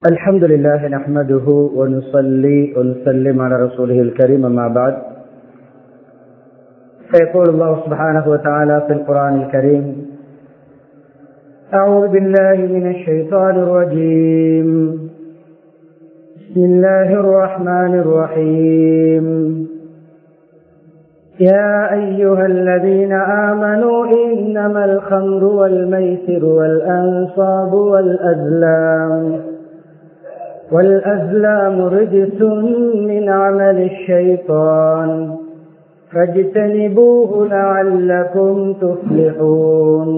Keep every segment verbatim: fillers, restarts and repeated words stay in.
الحمد لله نحمده ونصلي ونسلم على رسوله الكريم أما بعد فيقول الله سبحانه وتعالى في القرآن الكريم أعوذ بالله من الشيطان الرجيم بسم الله الرحمن الرحيم يا أيها الذين آمنوا إنما الخمر والميسر والأنصاب والأزلام والأزلام رجس من عمل الشيطان فاجتنبوه لعلكم تفلحون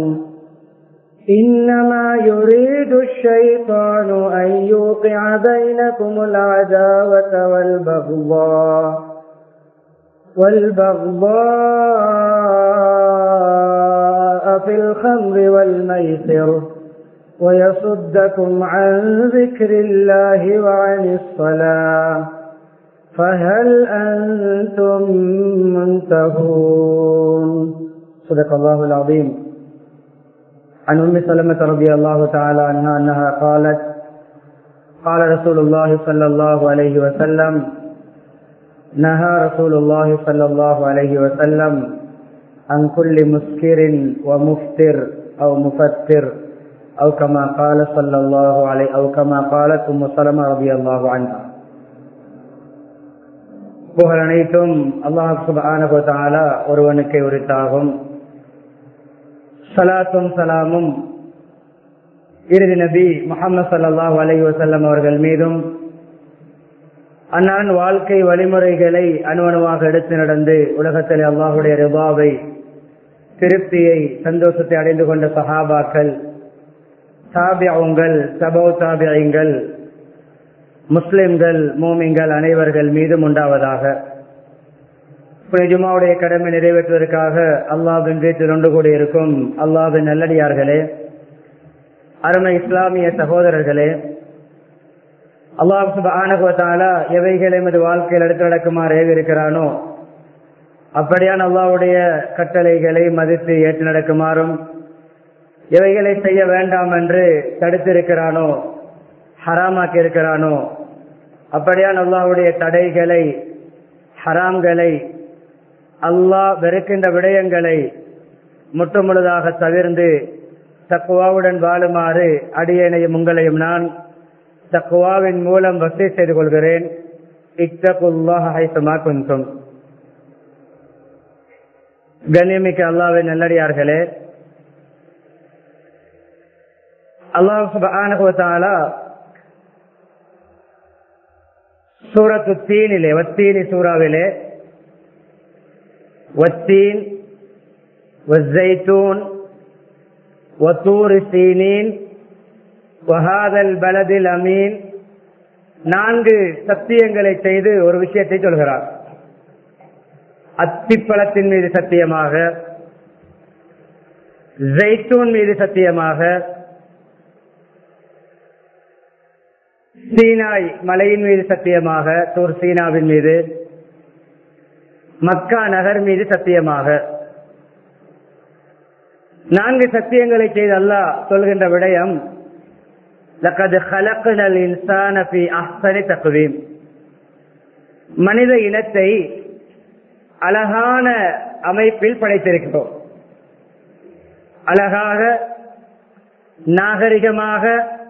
إنما يريد الشيطان أن يوقع بينكم العداوة والبغضاء والبغضاء في الخمر والميسر ويصدكم عن ذكر الله وعن الصلاة فهل أنتم منتهون. صدق الله العظيم. عن أم سلمة رضي الله تعالى عنها أنها قالت قال رسول الله صلى الله عليه وسلم نهى رسول الله صلى الله عليه وسلم عن كل مسكر ومفتر أو مفتر أو كما قال صلى الله عليه أو كما قالت أم سلمة رضي الله عنها. புகழ் அனைத்தும் அல்லாஹ் சுப்ஹானஹு வ தஆலா ஒருவனுக்கே உரித்தாகும். ஸலாத்தும் ஸலாமும் இறுதி நபி முஹம்மது ஸல்லல்லாஹு அலைஹி வஸல்லம் அவர்கள் மீதும் அன்னாரின் வாழ்க்கை வழிமுறைகளை அணுவணுவாக எடுத்து நடந்து உலகத்தில் அல்லாஹுடைய ரிபாவை திருப்தியை சந்தோஷத்தை அடைந்து கொண்ட சஹாபாக்கள், தாபிஊன்கள், தபௌ தாபிஈன்கள், முஸ்லிம்கள், மூமின்கள் அனைவர்கள் மீதும் உண்டாவதாக. ஜும்ஆவுடைய கடமை நிறைவேற்றுவதற்காக அல்லாஹ்வின் வீட்டில் ஒன்று கூடியிருக்கும் அல்லாஹ்வின் நல்லடியார்களே, அருமை இஸ்லாமிய சகோதரர்களே, அல்லாஹ் சுப்ஹானஹு வ தஆலா எவைகளை எமது வாழ்க்கையில் எடுத்து நடக்குமாறு ஏவிருக்கிறானோ அப்படியான அல்லாஹ்வுடைய கட்டளைகளை மதித்து ஏற்று நடக்குமாறும், எவைகளை செய்ய வேண்டாம் என்று தடுத்திருக்கிறானோ ஹராமாக்கி இருக்கிறானோ அப்படியான அல்லாஹ்வுடைய தடைகளை, ஹராம்களை, அல்லாஹ் வெறுக்கின்ற விடயங்களை முற்றுமுழுதாக தவிர்ந்து தக்வாவுடன் வாழுமாறு அடியேனையும் உங்களையும் நான் தக்வாவின் மூலம் வசிய செய்து கொள்கிறேன். இத்தகுல்லாஹ ஹைசுமா குன்தும். கண்ணியமிக்க அல்லாஹ்வின் நல்லடியார்களே, அல்லாஹ் சுப்ஹானஹு வ தஆலா சூரத்து தீனிலே வத்தீனி சூறாவிலே வத்தீன் வஸ்ஸைத்தூன் வத்தூரி சீனீன் வஹாதல் பலதில் அமீன் நான்கு சத்தியங்களை செய்து ஒரு விஷயத்தை சொல்கிறார். அத்திப்பழத்தின் மீது சத்தியமாக, ஜைத்தூன் மீது சத்தியமாக, சீனாய் மலையின் மீது சத்தியமாக, தூர் சீனாவின் மீது, மக்கா நகர் மீது சத்தியமாக நான்கு சத்தியங்களை செய்து அல்லாஹ் சொல்கின்ற விடயம் லகத் ஹலக்னல் இன்சான ஃபீ அஹ்ஸனி தக்வீம். மனித இனத்தை அழகான அமைப்பில் படைத்திருக்கிறோம். அழகாக, நாகரிகமாக,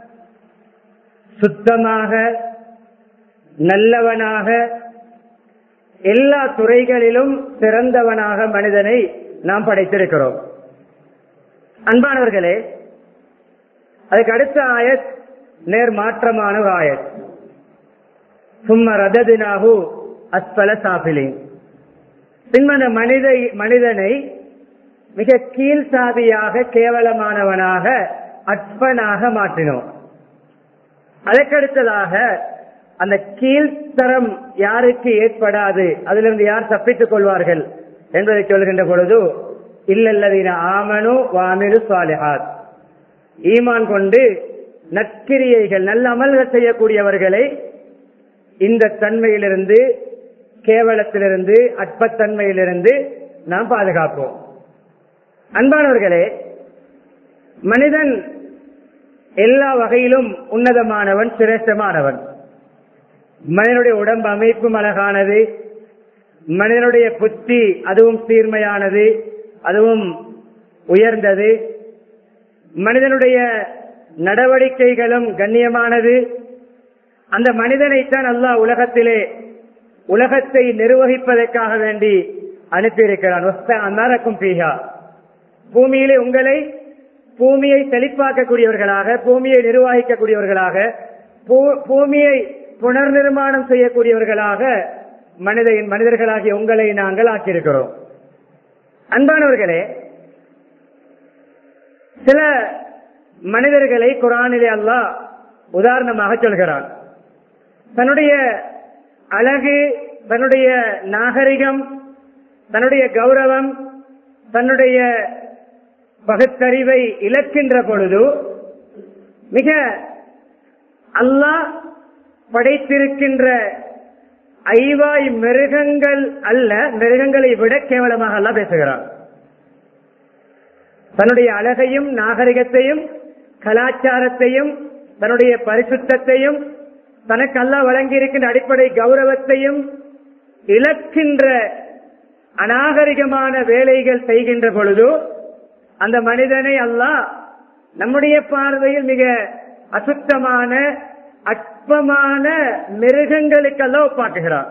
சுத்தமாக, நல்லவனாக, எல்லா துறைகளிலும் சிறந்தவனாக மனிதனை நாம் படைத்திருக்கிறோம். அன்பானவர்களே, அதுக்கு அடுத்த ஆயத் நேர் மாற்றமான ஒரு ஆயத். சும்ம ரததினாஹு அஸ்ஃபல சாஃபிலின். பின்மன மனித மனிதனை மிக கீழ்சாதியாக, கேவலமானவனாக, அற்பனாக மாற்றினோம். அதற்கடுத்ததாக அந்த கீழ்த்தரம் யாருக்கு ஏற்படாது, அதிலிருந்து யார் தப்பித்துக் கொள்வார்கள் என்பதை சொல்கின்ற பொழுது இல்லல்லதீன ஆமனு வஅமிலு ஸாலிஹாத், ஈமான் கொண்டு நற்கிரியைகள் நல்ல அமல்கள் செய்யக்கூடியவர்களை இந்த தன்மையிலிருந்து, கேவலத்திலிருந்து, அற்பத்தன்மையிலிருந்து நாம் பாதுகாப்போம். அன்பானவர்களே, மனிதன் எல்லா வகையிலும் உன்னதமானவன், சிரேஷ்டமானவன். மனிதனுடைய உடம்பு அமைப்பும் அழகானது, மனிதனுடைய புத்தி அதுவும் சீர்மையானது, அதுவும் உயர்ந்தது. மனிதனுடைய நடவடிக்கைகளும் கண்ணியமானது. அந்த மனிதனைத்தான் அல்லாஹ் உலகத்திலே உலகத்தை நிர்வகிப்பதற்காக வேண்டி அனுப்பியிருக்கிறான். அமரக்கும் பீஹா, பூமியிலே உங்களை பூமியை செழிப்பாக்கக்கூடியவர்களாக, பூமியை நிர்வகிக்கக்கூடியவர்களாக, பூமியை புனர் நிர்மாணம் செய்யக்கூடியவர்களாக மனித மனிதர்களாகிய உங்களை நாங்கள் ஆக்கியிருக்கிறோம். அன்பானவர்களே, சில மனிதர்களை குர்ஆனிலே அல்லாஹ் உதாரணமாக சொல்கிறான். தன்னுடைய அழகு, தன்னுடைய நாகரிகம், தன்னுடைய கௌரவம், தன்னுடைய பகுத்தறிவை இழக்கின்ற பொழுது மிக அல்லாஹ் படைத்திருக்கின்ற ஐவாய் மிருகங்கள் அல்ல, மிருகங்களை விட கேவலமாக அல்லாஹ் பேசுகிறான். தன்னுடைய அழகையும் நாகரிகத்தையும் கலாச்சாரத்தையும் தன்னுடைய பரிசுத்தையும் தனக்கு அல்லாஹ் வழங்கி இருக்கின்ற அடிப்படை கௌரவத்தையும் இழக்கின்ற அநாகரிகமான வேலைகள் செய்கின்ற பொழுது அந்த மனிதனை அல்லாஹ் நம்முடைய பார்வையில் மிக அசுத்தமான அற்பமான மிருகங்களுக்கு அல்லாஹ் ஒப்பாக்குகிறார்.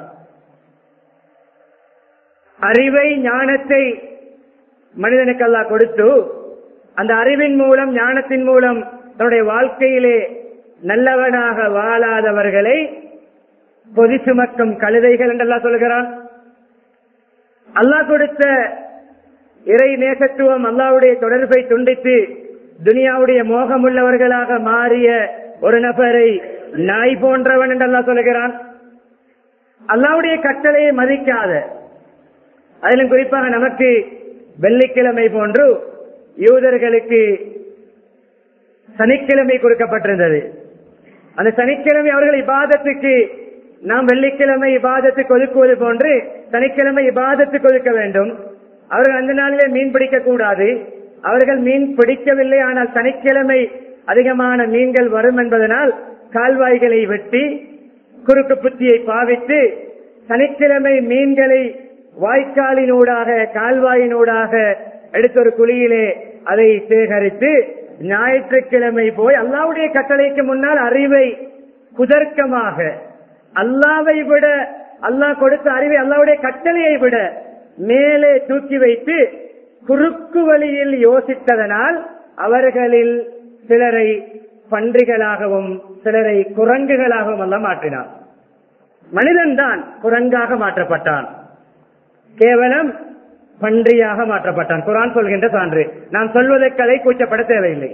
அறிவை ஞானத்தை மனிதனுக்கு அல்லாஹ் கொடுத்து அந்த அறிவின் மூலம் ஞானத்தின் மூலம் தன்னுடைய வாழ்க்கையிலே நல்லவனாக வாழாதவர்களை பொதி சுமக்கும் கழுதைகள் என்று அல்லாஹ் சொல்கிறான். அல்லாஹ் கொடுத்த இறை நேசத்துவம், அல்லாஹ்வுடைய தொடர்பை துண்டித்து துனியாவுடைய மோகம் உள்ளவர்களாக மாறிய ஒரு நபரை நாய் போன்றவன் என்று அல்லாஹ் சொல்கிறான். அல்லாஹ்வுடைய கட்டளையை மதிக்காத, அதிலும் குறிப்பாக நமக்கு வெள்ளிக்கிழமை போன்று யூதர்களுக்கு சனிக்கிழமை கொடுக்கப்பட்டிருந்தது. அந்த சனிக்கிழமை அவர்கள் இபாதத்துக்கு, நாம் வெள்ளிக்கிழமை இபாதத்துக்கு ஒதுக்குவது போன்று சனிக்கிழமை இபாதத்துக்கு ஒதுக்க வேண்டும். அவர்கள் அந்த நாளிலே மீன் பிடிக்க கூடாது. அவர்கள் மீன் பிடிக்கவில்லை, ஆனால் சனிக்கிழமை அதிகமான மீன்கள் வரும் என்பதனால் கால்வாய்களை வெட்டி குறுக்கு புத்தியை பாவித்து சனிக்கிழமை மீன்களை வாய்க்காலினூடாக கால்வாயினூடாக எடுத்த ஒரு குழியிலே அதை சேகரித்து ஞாயிற்றுக்கிழமை போய் அல்லாஹ்வுடைய கட்டளைக்கு முன்னால் அறிவை குதர்க்கமாக, அல்லாஹ்வை விட, அல்லாஹ் கொடுத்த அறிவை அல்லாஹ்வுடைய கட்டளையை விட மேலே தூக்கி வைத்து குறுக்கு வழியில் யோசித்ததனால் அவர்களில் சிலரை பன்றிகளாகவும் சிலரை குரங்குகளாகவும் எல்லாம் மாற்றினான். மனிதன் தான் குரங்காக மாற்றப்பட்டான், கேவலம் பன்றியாக மாற்றப்பட்டான். குர்ஆன் சொல்கின்ற சான்று. நான் சொல்வதற்கு அதை கூச்சப்பட தேவையில்லை.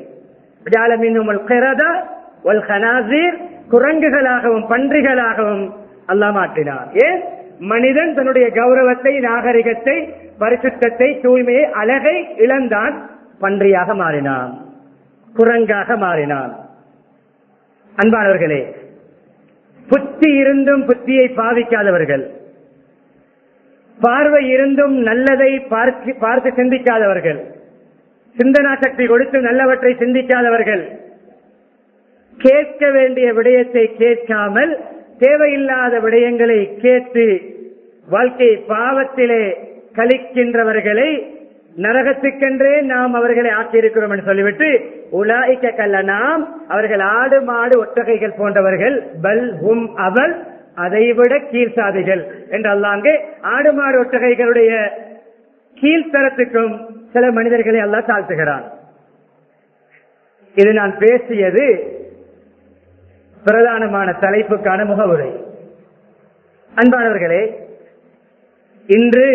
குரங்குகளாகவும் பன்றிகளாகவும் அல்லாஹ் மாற்றினார். ஏன்? மனிதன் தன்னுடைய கௌரவத்தை, நாகரிகத்தை, பரிசுத்தத்தை, தூய்மையை, அழகை இழந்தான். பன்றியாக மாறினான், குரங்காக மாறினான். அன்பானவர்களே, புத்தி இருந்தும் புத்தியை பாவிக்காதவர்கள், பார்வை இருந்தும் நல்லதை பார்த்து சிந்திக்காதவர்கள், சிந்தனா சக்தி கொடுத்து நல்லவற்றை சிந்திக்காதவர்கள், கேட்க வேண்டிய விடயத்தை கேட்காமல் தேவையில்லாத விடயங்களை கேட்டு வாழ்க்கை பாவத்திலே கழிக்கின்றவர்களை நரகத்துக்கென்றே நாம் அவர்களை ஆக்கியிருக்கிறோம் என்று சொல்லிவிட்டு, உலாயிக்க கல்ல, நாம் அவர்கள் ஆடு மாடு ஒட்டகைகள் போன்றவர்கள், பல் ஹும் அவல், அதைவிட கீழ்சாதிகள் என்று அல்லாஹ் ஆடு மாடு ஒட்டகைகளுடைய கீழ்த்தரத்துக்கும் சில மனிதர்களை அல்லாஹ் தாழ்த்துகிறான். இது நான் பேசியது பிரதானமான தலைப்புக்கான முகவுரை. அன்பானவர்களே, இன்று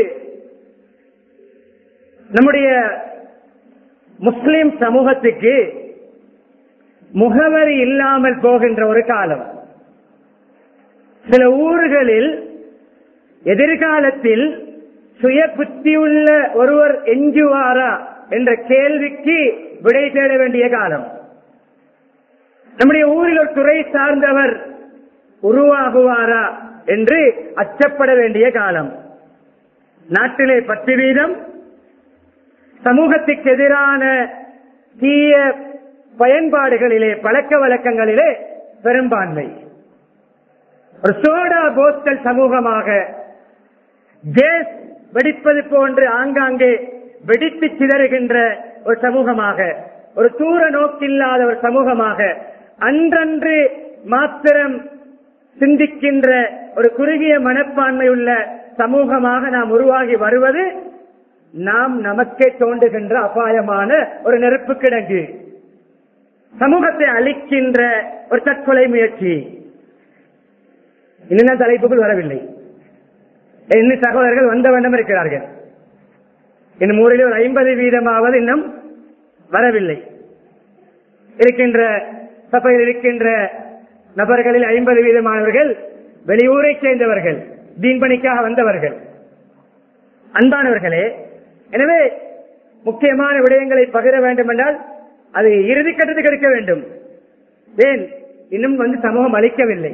நம்முடைய முஸ்லிம் சமூகத்துக்கு முகவரி இல்லாமல் போகின்ற ஒரு காலம். சில ஊர்களில் எதிர்காலத்தில் சுய புத்தியுள்ள ஒருவர் எஞ்சுவாரா என்ற கேள்விக்கு விடை தேட வேண்டிய காலம். நம்முடைய ஊரில் ஒரு துறை சார்ந்தவர் உருவாகுவாரா என்று அச்சப்பட வேண்டிய காலம். நாட்டிலே பத்து வீதம் சமூகத்துக்கு எதிரான தீய பயன்பாடுகளிலே பழக்க வழக்கங்களிலே பெரும்பான்மை ஒரு சோடா போஸ்டல் சமூகமாக, கேஸ் வெடிப்பது போன்று ஆங்காங்கே வெடித்து சிதறுகின்ற ஒரு சமூகமாக, ஒரு தூர நோக்கில்லாத ஒரு சமூகமாக, அன்றன்று மாத்திரம் சிந்திக்கின்ற ஒரு குறுகிய மனப்பான்மை உள்ள சமூகமாக நாம் உருவாகி வருவது நாம் நமக்கே தோன்றுகின்ற அபாயமான ஒரு நெருப்பு கிடங்கு, சமூகத்தை அழிக்கின்ற ஒரு தற்கொலை முயற்சி. இன்னும் தலைப்புக்குள் வரவில்லை. இன்னும் சகோதரர்கள் வந்த வண்ணம் இருக்கிறார்கள். இன்னும் ஊரில் ஒரு ஐம்பது வீதமாவது இன்னும் வரவில்லை. இருக்கின்ற சபையில் இருக்கின்ற நபர்களில் ஐம்பது வீதமானவர்கள் வெளியூரை சேர்ந்தவர்கள், தீன் பணிக்காக வந்தவர்கள். அன்பானவர்களே, எனவே முக்கியமான விடயங்களை பகிர வேண்டும் என்றால் அது இறுதி கட்டத்துக்கு எடுக்க வேண்டும். ஏன் இன்னும் வந்து சமூகம் அளிக்கவில்லை.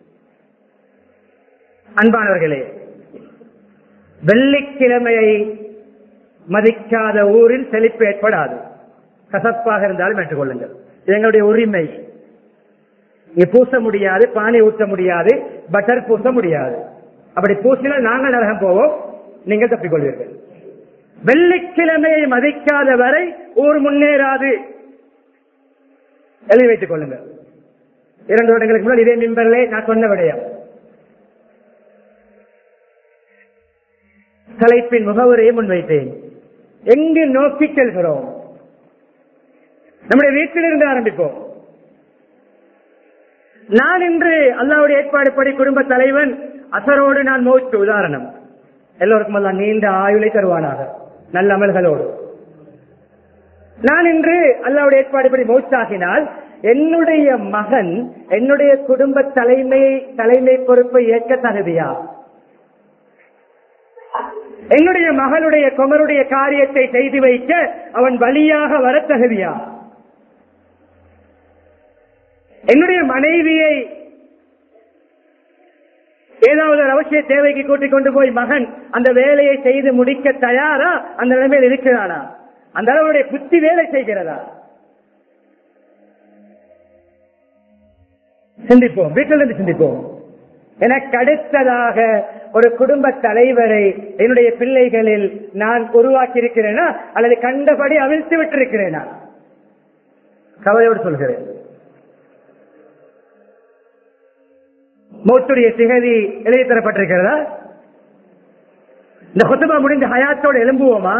அன்பானவர்களே, வெள்ளிக்கிழமையை மதிக்காத ஊரில் செழிப்பு ஏற்படாது. கசப்பாக இருந்தாலும் ஏற்றுக்கொள்ளுங்கள், எங்களுடைய உரிமை. இங்க பூச முடியாது, பானை ஊற்ற முடியாது, பட்டர் பூச முடியாது. அப்படி பூசினால் நாங்கள் நரகம் போவோம், நீங்கள் தப்பிக்கொள்வீர்கள். வெள்ளிக்கிழமையை மதிக்காத வரை ஊர் முன்னேறாது. எழுதி வைத்துக் கொள்ளுங்கள். இரண்டு வருடங்களுக்கு முன்னால் இதே மிம்பரிலே நான் சொன்ன விடயம். தலைப்பின் முகவரையை முன்வைத்தேன். எங்கு நோக்கி செல்கிறோம்? நம்முடைய வீட்டிலிருந்து ஆரம்பிப்போம். நான் இன்று அல்லாஹ்வுடைய ஏற்பாடுப்படி குடும்ப தலைவன், அசரோடு நான் மௌத்து. உதாரணம், எல்லோருக்கும் அல்லாஹ் நீண்ட ஆயுளை தருவானாக, நல்ல அமல்களோடு. நான் இன்று அல்லாஹ்வுடைய ஏற்பாடுப்படி மௌத்தாகினால் என்னுடைய மகன் என்னுடைய குடும்ப தலைமை தலைமை பொறுப்பை ஏற்க தகுதியா? என்னுடைய மகளுடைய குமருடைய காரியத்தை செய்து வைக்க அவன் வழியாக வர தகுதியா? என்னுடைய மனைவியை ஏதாவது ஒரு அவசிய தேவைக்கு கூட்டிக் கொண்டு போய் மகன் அந்த வேலையை செய்து முடிக்க தயாரா? அந்த நிலைமையில் இருக்கிறானா? அந்த அளவுடைய புத்தி வேலை செய்கிறதா? சிந்திப்போம், வீட்டிலிருந்து சிந்திப்போம். எனக்கு அடுத்ததாக ஒரு குடும்ப தலைவரை என்னுடைய பிள்ளைகளில் நான் உருவாக்கி இருக்கிறேனா அல்லது கண்டபடி அவிழ்த்து விட்டிருக்கிறேனா? கவலையோடு சொல்கிறேன். மௌத்துடைய திகதி எழுதி தரப்பட்டிருக்கிறதா? இந்த குத்துபா முடிந்த ஹயாத்தோடு எழும்புவோமா?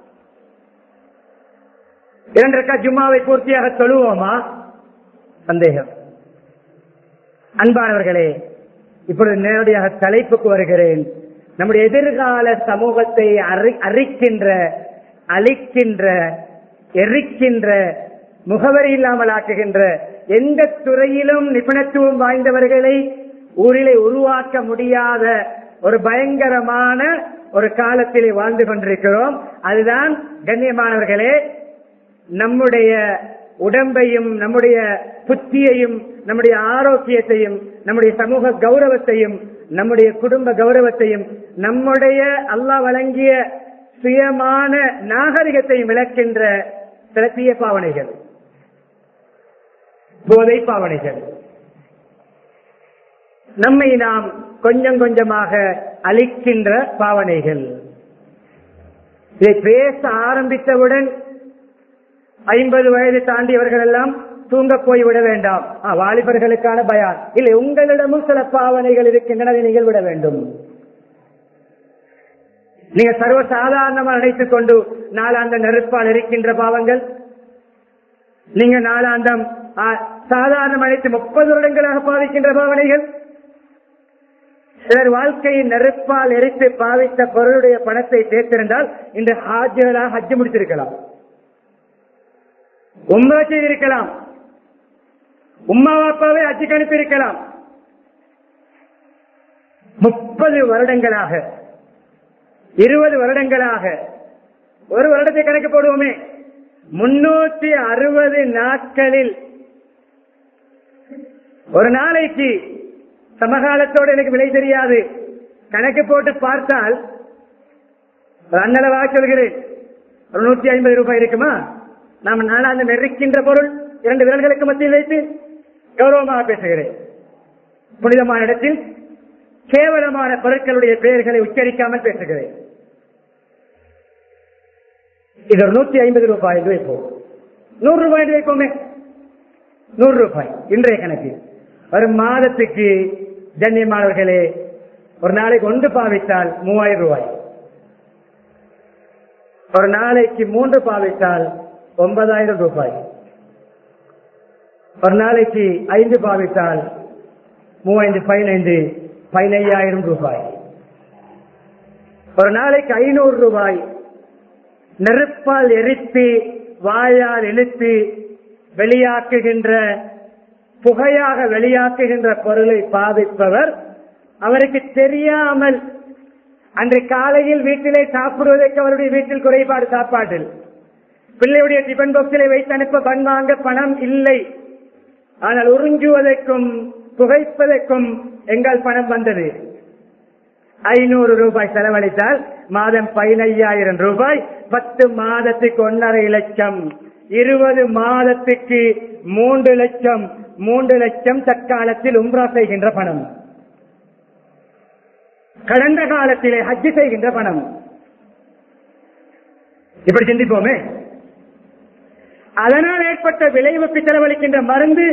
இரண்டு ரக்காத் ஜும்மாவை பூர்த்தியாக தொழுவோமா? சந்தேகம். அன்பானவர்களே, இப்பொழுது நேரடியாக தலைப்புக்கு வருகிறேன். நம்முடைய எதிர்கால சமூகத்தை அரிக்கின்ற, அழிக்கின்ற, எரிக்கின்ற, முகவரி இல்லாமல் ஆக்குகின்ற, எந்த துறையிலும் நிபுணத்துவம் வாய்ந்தவர்களை ஊரிலே உருவாக்க முடியாத ஒரு பயங்கரமான ஒரு காலத்திலே வாழ்ந்து கொண்டிருக்கிறோம். அதுதான் கண்ணியமானவர்களே, நம்முடைய உடம்பையும் நம்முடைய புத்தியையும் நம்முடைய ஆரோக்கியத்தையும் நம்முடைய சமூக கௌரவத்தையும் நம்முடைய குடும்ப கௌரவத்தையும் நம்முடைய அல்லாஹ் வழங்கிய சுயமான நாகரிகத்தையும் விளக்கின்ற சில தீய பாவனைகள், போதை பாவனைகள் நம்மை நாம் கொஞ்சம் கொஞ்சமாக அழிக்கின்ற பாவனைகள். இதை பேச ஆரம்பித்தவுடன் ஐம்பது வயது தாண்டியவர்கள் எல்லாம் தூங்க போய்விட வேண்டாம், வாலிபர்களுக்கான பயான் இல்லை, உங்களிடமும் சில பாவனைகள் இருக்கின்றன, நீங்கள் விட வேண்டும். நீங்க சர்வ சாதாரணமாக நினைத்துக் கொண்டு நாளாந்த நெருப்பால் இருக்கின்ற பாவங்கள், நீங்க நாளாந்தம் சாதாரண அனைத்து முப்பது வருடங்களாக பாவிக்கின்ற பாவனைகள், சிலர் வாழ்க்கையின் நெருப்பால் எரித்து பாவித்த பொருளுடைய பணத்தை சேர்த்திருந்தால் இன்று ஹாஜிகளாக ஹஜ்ஜு முடித்திருக்கலாம், உம்ரா செய்திருக்கலாம், உம்மா வாப்பாவை ஹஜ்ஜுக்கு அனுப்பியிருக்கலாம். முப்பது வருடங்களாக, இருபது வருடங்களாக, ஒரு வருடத்தை கணக்கு போடுவோமே, முன்னூத்தி அறுபது நாட்களில் ஒரு நாளைக்கு சமகாலத்தோடு எனக்கு விலை தெரியாது, கணக்கு போட்டு பார்த்தால் அன்னளவாக சொல்கிறேன், ஒரு நூத்தி ஐம்பது ரூபாய் இருக்குமா? நாம் நாளாந்த நெருக்கின்ற பொருள் இரண்டு விரல்களுக்கு மத்தியில் வைத்து கௌரவமாக பேசுகிறேன். புனிதமான இடத்தில் கேவலமான பொருட்களுடைய பெயர்களை உச்சரிக்காமல் பேசுகிறேன். இது ஒரு நூத்தி ஐம்பது ரூபாய் என்று வைப்போம், நூறு ரூபாய் என்று வைப்போமே, நூறு ரூபாய் இன்றைய கணக்கு. ஒரு மாதத்துக்கு கண்ணியமானவர்களே ஒரு நாளைக்கு ஒன்று பாவித்தால் மூவாயிரம் ரூபாய், ஒரு நாளைக்கு மூன்று பாவித்தால் ஒன்பதாயிரம் ரூபாய், ஒரு நாளைக்கு ஐந்து பாவித்தால் மூவாயிரத்து பதினைந்து பதினையாயிரம் ரூபாய், ஒரு நாளைக்கு ஐநூறு ரூபாய் நெருப்பால் எரித்து வாயால் இழுத்து வெளியாக்குகின்ற புகையாக வெளியாக்குகின்ற பொருளை பாவிப்பவர், அவருக்கு தெரியாமல் அன்று காலையில் வீட்டிலே சாப்பிடுவதற்கு அவருடைய வீட்டில் குறைபாடு சாப்பாட்டில், பிள்ளையுடைய டிபன் பாக்ஸிலே வைத்து அனுப்ப பண் வாங்க பணம் இல்லை, ஆனால் உறிஞ்சுவதற்கும் புகைப்பதற்கும் எங்கள் பணம் வந்தது. ஐநூறு ரூபாய் செலவழித்தால் மாதம் பதினையாயிரம் ரூபாய், பத்து மாதத்துக்கு ஒன்றரை லட்சம், இருபது மாதத்துக்கு மூன்று லட்சம், மூன்று லட்சம் தற்காலத்தில் உம்ரா செய்கின்ற பணம், கடந்த காலத்திலே ஹஜ் செய்கின்ற பணம். இப்படி சிந்திப்போமே. அதனால் ஏற்பட்ட விளைவுக்கு செலவழிக்கின்ற மருந்து,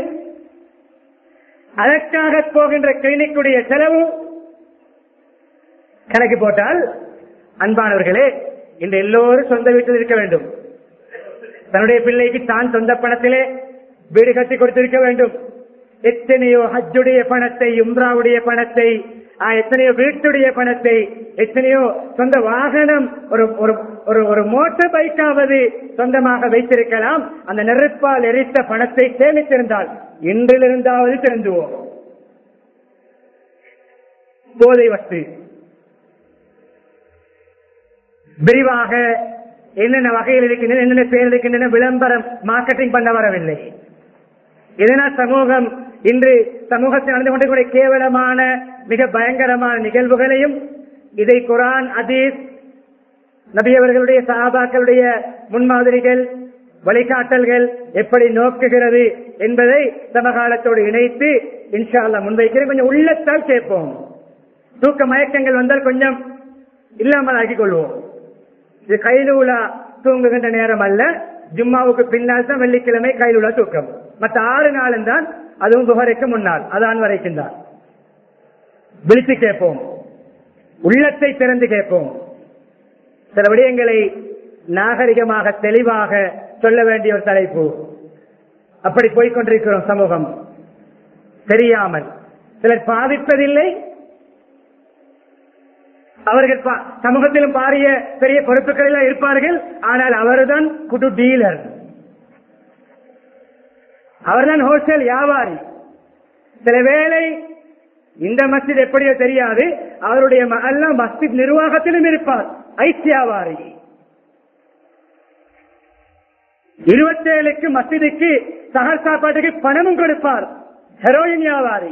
அதற்காக போகின்ற கிளினிக்குடைய செலவு கணக்கு போட்டால், அன்பானவர்களே, இந்த எல்லோரும் சொந்த வீட்டில் இருக்க வேண்டும், தன்னுடைய பிள்ளைக்கு தான் சொந்த பணத்திலே வீடு கட்டி கொடுத்திருக்க வேண்டும். எத்தனையோ ஹஜ்ஜுடைய பணத்தை, உம்ராவுடைய பணத்தை, எத்தனையோ வீட்டுடைய பணத்தை, எத்தனையோ சொந்த வாகனம், ஒரு ஒரு மோட்டார் பைக்காவது சொந்தமாக வைத்திருக்கலாம். அந்த நெருப்பால் எரித்த பணத்தை சேமித்திருந்தால் இன்றிலிருந்தாவது திருந்துவோம். போதை வஸ்து விரிவாக என்னென்ன வகையில் இருக்கின்றன, என்னென்ன பேர் இருக்கின்றன, விளம்பரம் மார்க்கெட்டிங் பண்ண வரவில்லை. இதனால் சமூகம் இன்று சமூகத்தில் நடந்து கொண்டிருக்கிற கேவலமான மிக பயங்கரமான நிகழ்வுகளையும், இதை குர்ஆன், ஹதீஸ், நபி அவர்களுடைய சஹாபாக்களுடைய முன்மாதிரிகள், வழிகாட்டல்கள் எப்படி நோக்குகிறது என்பதை சமகாலத்தோடு இணைத்து இன்ஷா அல்லாஹ் முன்வைக்கிறேன். கொஞ்சம் உள்ளத்தால் கேட்போம். தூக்க மயக்கங்கள் வந்தால் கொஞ்சம் இல்லாமல் ஆக்கிக் கொள்வோம். இது கைலூலா தூங்குகின்ற நேரம் அல்ல, ஜும்மாவுக்கு பின்னால் தான் வெள்ளிக்கிழமை கைலூலா தூக்கம். மற்ற ஆறு நாளும் தான், அதுவும் துஹருக்கு முன்னால், அதான் வரைக்கும் தான். விழித்து கேட்போம், உள்ளத்தை திறந்து கேட்போம். சில விடயங்களை நாகரிகமாக தெளிவாக சொல்ல வேண்டிய ஒரு தலைப்பு. அப்படி போய்கொண்டிருக்கிறோம் சமூகம் தெரியாமல். சிலர் பாதிப்பதில்லை, அவர்கள் சமூகத்திலும் பாரிய பெரிய பொறுப்புகளில் இருப்பார்கள். ஆனால் அவர்தான் குடு டீலர், அவர்தான் ஹோல்சேல் வியாபாரி. சில வேளை இந்த மஸ்ஜித் எப்படியோ தெரியாது, அவருடைய மகல்ல மஸ்ஜித் நிர்வாகத்திலும் இருப்பார் ஐஸ் வியாபாரி. இருபத்தேழுக்கு மஸ்ஜிதுக்கு சகல் சாப்பாட்டுக்கு பணமும் கொடுப்பார் ஹெரோயின் வியாபாரி.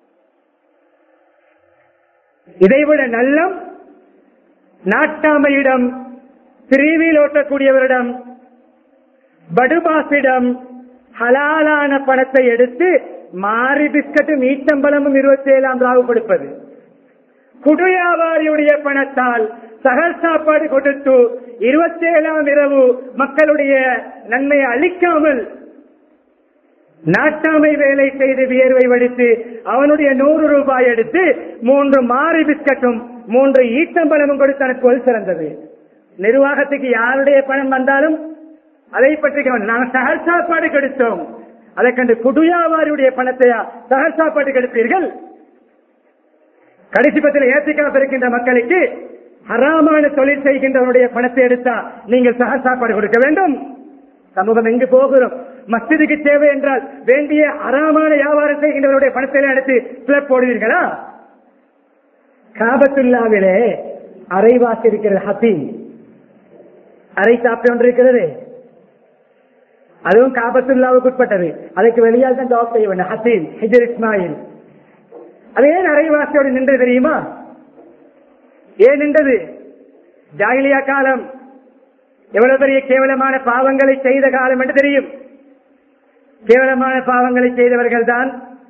இதைவிட நல்லம் நாட்டாமையிடம், பிரிவில் ஓட்டக்கூடியவரிடம், படுபாசிடம் ஹலாலான பணத்தை எடுத்து மாறி பிஸ்கட்டும் ஈட்டம்பளமும் இருபத்தி ஏழாம் ராவு கொடுப்பது. குடு வியாபாரியுடைய பணத்தால் சகல் சாப்பாடு கொடுத்து இருபத்தி ஏழாம் இரவு மக்களுடைய நன்மையை அளிக்காமல் நாட்டாமை வேலை செய்து வியர்வை வடித்து அவனுடைய நூறு ரூபாய் எடுத்து மூன்று மாறி பிஸ்கட்டும் மூன்று ஈட்டம்பழமும் கொடுத்து அனுப்புவது சிறந்தது. நிர்வாகத்துக்கு யாருடைய பணம் வந்தாலும் அதை பற்றி நாங்கள் சகல் சாப்பாடு கெடுத்தோம், அதை கண்டு குடியாவாரியுடைய பணத்தையா சகல் சாப்பாடு கெடுத்தீர்கள்? கடைசி பத்தில் ஏத்திக்காக இருக்கின்ற மக்களுக்கு ஹராமான தொழில் செய்கின்றவருடைய பணத்தை எடுத்தா நீங்கள் சகல் சாப்பாடு கொடுக்க வேண்டும். சமூகம் எங்கு போகிறோம்? மஸ்ஜிதுக்கு தேவை என்றால் வேண்டிய ஹராமான வியாபாரம் செய்கின்றவருடைய பணத்தை எடுத்து பிளப் போடுவீர்களா? காபத்துல்லாவிலே அரைவாசி இருக்கிறது, ஹத்தீம் அரை சாப்பிட்டு ஒன்று இருக்கிறது, அதுவும் காபத்துல்லாவுக்கு உட்பட்டது. அதுக்கு வெளியால் தான் ஜவாப் செய்ய வேண்டும். ஹத்தீம் ஹிஜர் இஸ்மாயில் அது ஏன் அரைவாசியோடு நின்று தெரியுமா? ஏன் நின்றது? ஜாகிலியா காலம், எவ்வளவு பெரிய கேவலமான பாவங்களை செய்த காலம் என்று தெரியும். கேவலமான பாவங்களை செய்தவர்கள் தான்,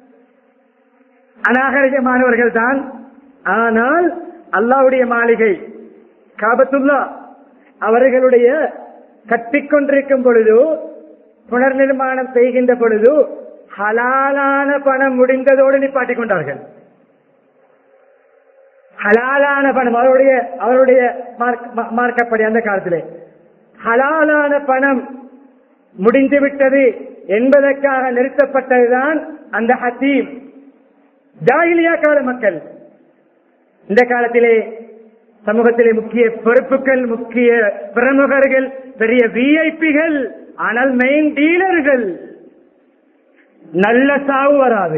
அநாகரிகமானவர்கள் தான். ஆனால் அல்லாஹ்வுடைய மாளிகை காபத்துல்லா அவர்களுடைய கட்டிக்கொண்டிருக்கும் பொழுது, புனர் நிர்மாணம் செய்கின்ற பொழுது ஹலாலான பணம் முடிந்ததோடு நிப்பாட்டிக் கொண்டார்கள். ஹலாலான பணம் அவருடைய அவருடைய மார்க்கப்படி அந்த காலத்திலே ஹலாலான பணம் முடிந்துவிட்டது என்பதற்காக நிறுத்தப்பட்டதுதான் அந்த ஹதீம். ஜாஹிலியா கால மக்கள். இந்த காலத்திலே சமூகத்திலே முக்கிய பொறுப்புகள், முக்கிய பிரமுகர்கள், பெரிய விஐபிகள், ஆனால் மெயின் டீலர்கள். நல்ல சாவு வராது,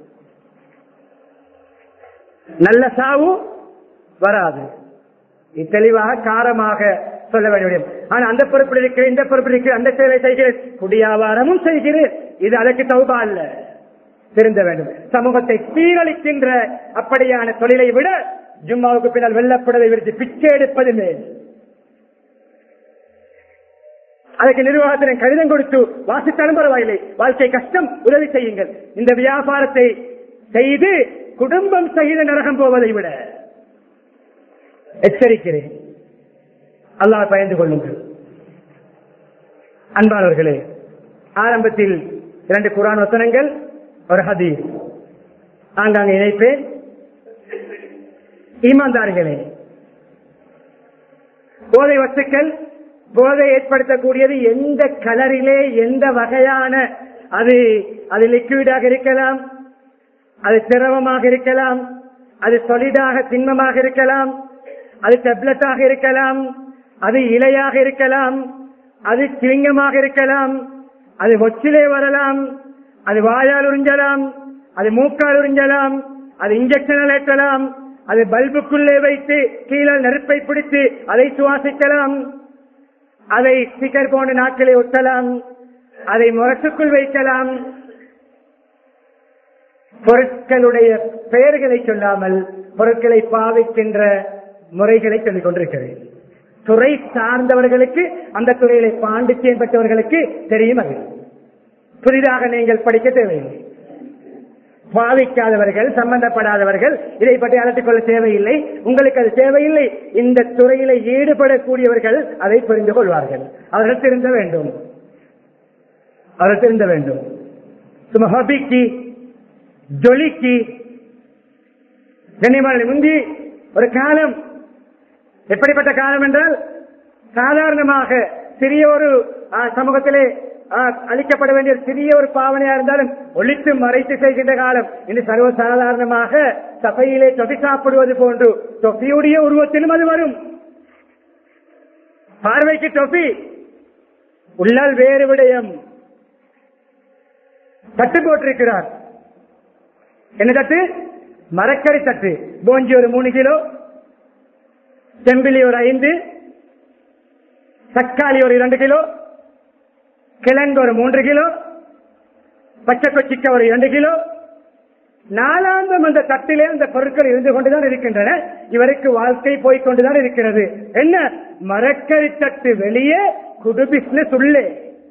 நல்ல சாவு வராது. தெளிவாக காரமாக சொல்ல வேண்டும். ஆனா அந்த பொறுப்பு இருக்கு, இந்த பொறுப்பு இருக்கு, அந்த சேவை செய்கிறேன், குடியாவாரமும் செய்கிறேன், இது அதற்கு தௌபா அல்ல. திருந்த வேண்டும். சமூகத்தை சீரழிக்கின்ற அப்படியான தொழிலை விட ஜும்மாவுக்கு பின்னால் வெள்ளப்படுவதை விடுத்து பிச்சை எடுப்பது மேல். அதுக்கு நிர்வாகத்தின் கடிதம் கொடுத்து வாசித்தாலும் பரவாயில்லை, வாழ்க்கை கஷ்டம், உதவி செய்யுங்கள். இந்த வியாபாரத்தை செய்து குடும்பம் செய்து நரகம் போவதை விட எச்சரிக்கிறேன். அல்லாஹ் பயந்து கொள்ளுங்கள். அன்பானவர்களே, ஆரம்பத்தில் இரண்டு குர்ஆன் வசனங்கள், ஒரு ஹதீஸ் ஆங்காங்கே இணைப்பேன். ஈமான்தார்களே, போதை வஸ்துக்கள், போதை ஏற்படுத்தக்கூடியது எந்த கலரிலே, எந்த வகையான, அது அது லிக்விடாக இருக்கலாம், அது திரவமாக இருக்கலாம், அது சொலிடாக திண்மமாக இருக்கலாம், அது டேப்லெட்டாக இருக்கலாம், அது இலையாக இருக்கலாம், அது சிவிங்கமாக இருக்கலாம், அது ஒச்சிலே வரலாம், அது வாயால் உறிஞ்சலாம், அது மூக்கால் உறிஞ்சலாம், அது இன்ஜெக்ஷனில் ஏற்றலாம், அது பல்புக்குள்ளே வைத்து கீழே நெருப்பை பிடித்து அதை சுவாசிக்கலாம், அதை ஸ்டிக்கர் போன்ற நாட்களை ஒட்டலாம், அதை முரசுக்குள் வைக்கலாம். பொருட்களுடைய பெயர்களை சொல்லாமல் பொருட்களை பாவிக்கின்ற முறைகளை சொல்லிக் கொண்டிருக்கிறேன். துறை சார்ந்தவர்களுக்கு, அந்த துறையில பாண்டித்யம் பெற்றவர்களுக்கு தெரியும். அது புதிதாக நீங்கள் படிக்க தேவையில்லை. பாவிக்காதவர்கள், சம்பந்தப்படாதவர்கள் இதை பற்றி அலட்டிக் கொள்ள தேவையில்லை. உங்களுக்கு அது தேவையில்லை. இந்த துறையில ஈடுபடக்கூடியவர்கள் அதை புரிந்து கொள்வார்கள். அவர்கள் திருந்த வேண்டும், அவர்கள் திருந்த வேண்டும். சும்மா ஹபிக்கு ஜொலிக்கு கண்ணியமான முந்தி ஒரு காலம், எப்படிப்பட்ட காலம் என்றால், சாதாரணமாக சிறிய ஒரு சமூகத்திலே அளிக்கப்பட வேண்டிய சிறிய ஒரு பாவனையா இருந்தாலும் ஒழித்து மறைத்து செய்கின்ற காலம். இன்று சர்வசாதாரணமாக சபையிலே தொகை சாப்பிடுவது போன்று தொகையுடைய உருவத்திலும் அது வரும். பார்வைக்கு தொப்பி, உள்ளால் வேறு விடயம். தட்டு போட்டிருக்கிறார். என்ன தட்டு? மரக்கறி தட்டு. போஞ்சி ஒரு மூணு கிலோ, செம்பிலி ஒரு ஐந்து, தக்காளி ஒரு இரண்டு கிலோ, கிழங்கு ஒரு மூன்று கிலோ, பச்சை கொச்சிக்க ஒரு இரண்டு கிலோ. நாலாந்தம் அந்த தட்டிலே அந்த பொருட்கள் இருந்து கொண்டுதான் இருக்கின்றன. இவருக்கு வாழ்க்கை போய்கொண்டுதான் இருக்கிறது. என்ன? மரக்கறி தட்டு வெளியே, குடு பிசினஸ் உள்ளே.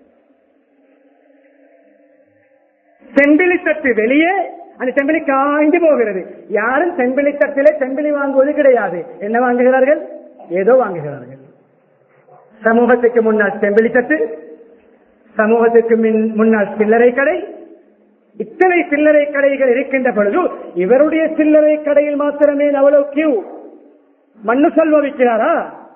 செம்பிலி தட்டு வெளியே, அந்த செம்பிலி காய்ந்து போகிறது. யாரும் செம்பிலி தட்டிலே செம்பிலி வாங்குவது கிடையாது. என்ன வாங்குகிறார்கள்? ஏதோ வாங்குகிறார்கள். சமூகத்துக்கு முன்னால் செம்பிலி தட்டு, சமூகத்துக்கு முன்னால் சில்லறை கடை. இத்தனை சில்லறை கடைகள் இருக்கின்ற பொழுது இவருடைய சில்லறை கடையில் மாத்திரமே அவ்வளவு கியூ. மண்ணு செல்வ விற்கிறாரா?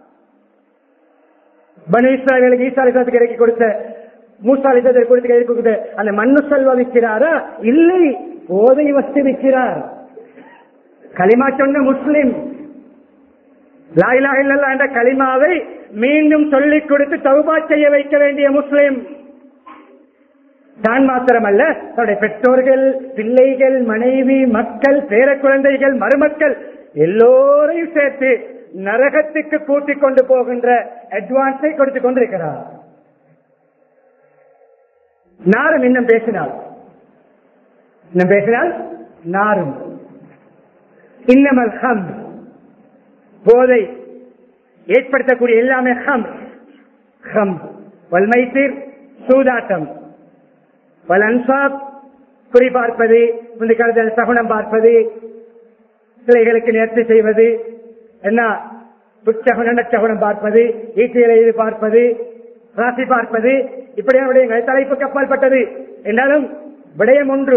பனு இஸ்ராயேலுக்கு ஈசா அலைஹிஸ்ஸலாத்துக்கு இறக்கி கொடுத்த, மூசா அலைஹிஸ்ஸலாத்துக்கு கொடுத்து கொடுத்த அந்த மண்ணு செல்வ விற்கிறாரா? இல்லை, போதை வஸ்து விற்கிறார். கலிமா சொன்ன முஸ்லிம், லா இலாஹ இல்லல்லாஹ் என்ற கலிமாவை மீண்டும் சொல்லிக் கொடுத்து தௌபா செய்ய வைக்க வேண்டிய முஸ்லிம். தான் மாத்திரமல்ல, தன்னுடைய பெற்றோர்கள், பிள்ளைகள், மனைவி, மக்கள், பேர குழந்தைகள், மருமக்கள் எல்லோரையும் சேர்த்து நரகத்துக்கு கூட்டிக் கொண்டு போகின்ற அட்வான்ஸை கொடுத்துக் கொண்டிருக்கிறார். நாரும் இன்னும் பேசினால் இன்னும் பேசினால் நாரும் இன்னமல் ஹம், போதை ஏற்படுத்தக்கூடிய எல்லாமே ஹம். ஹம் வல்மைத்தீர், சூதாட்டம், வல் அன்சாப் குறி பார்ப்பது, முந்தைய சகுனம் பார்ப்பது, சிலைகளுக்கு நேர்த்தி செய்வது, என்ன துச்சகுன நச்சகுனம் பார்ப்பது, ஈட்டியலை பார்ப்பது, ராசி பார்ப்பது, இப்படியான விடயங்கள் தலைப்பு கப்பால் பட்டது என்றாலும் விடயம் ஒன்று.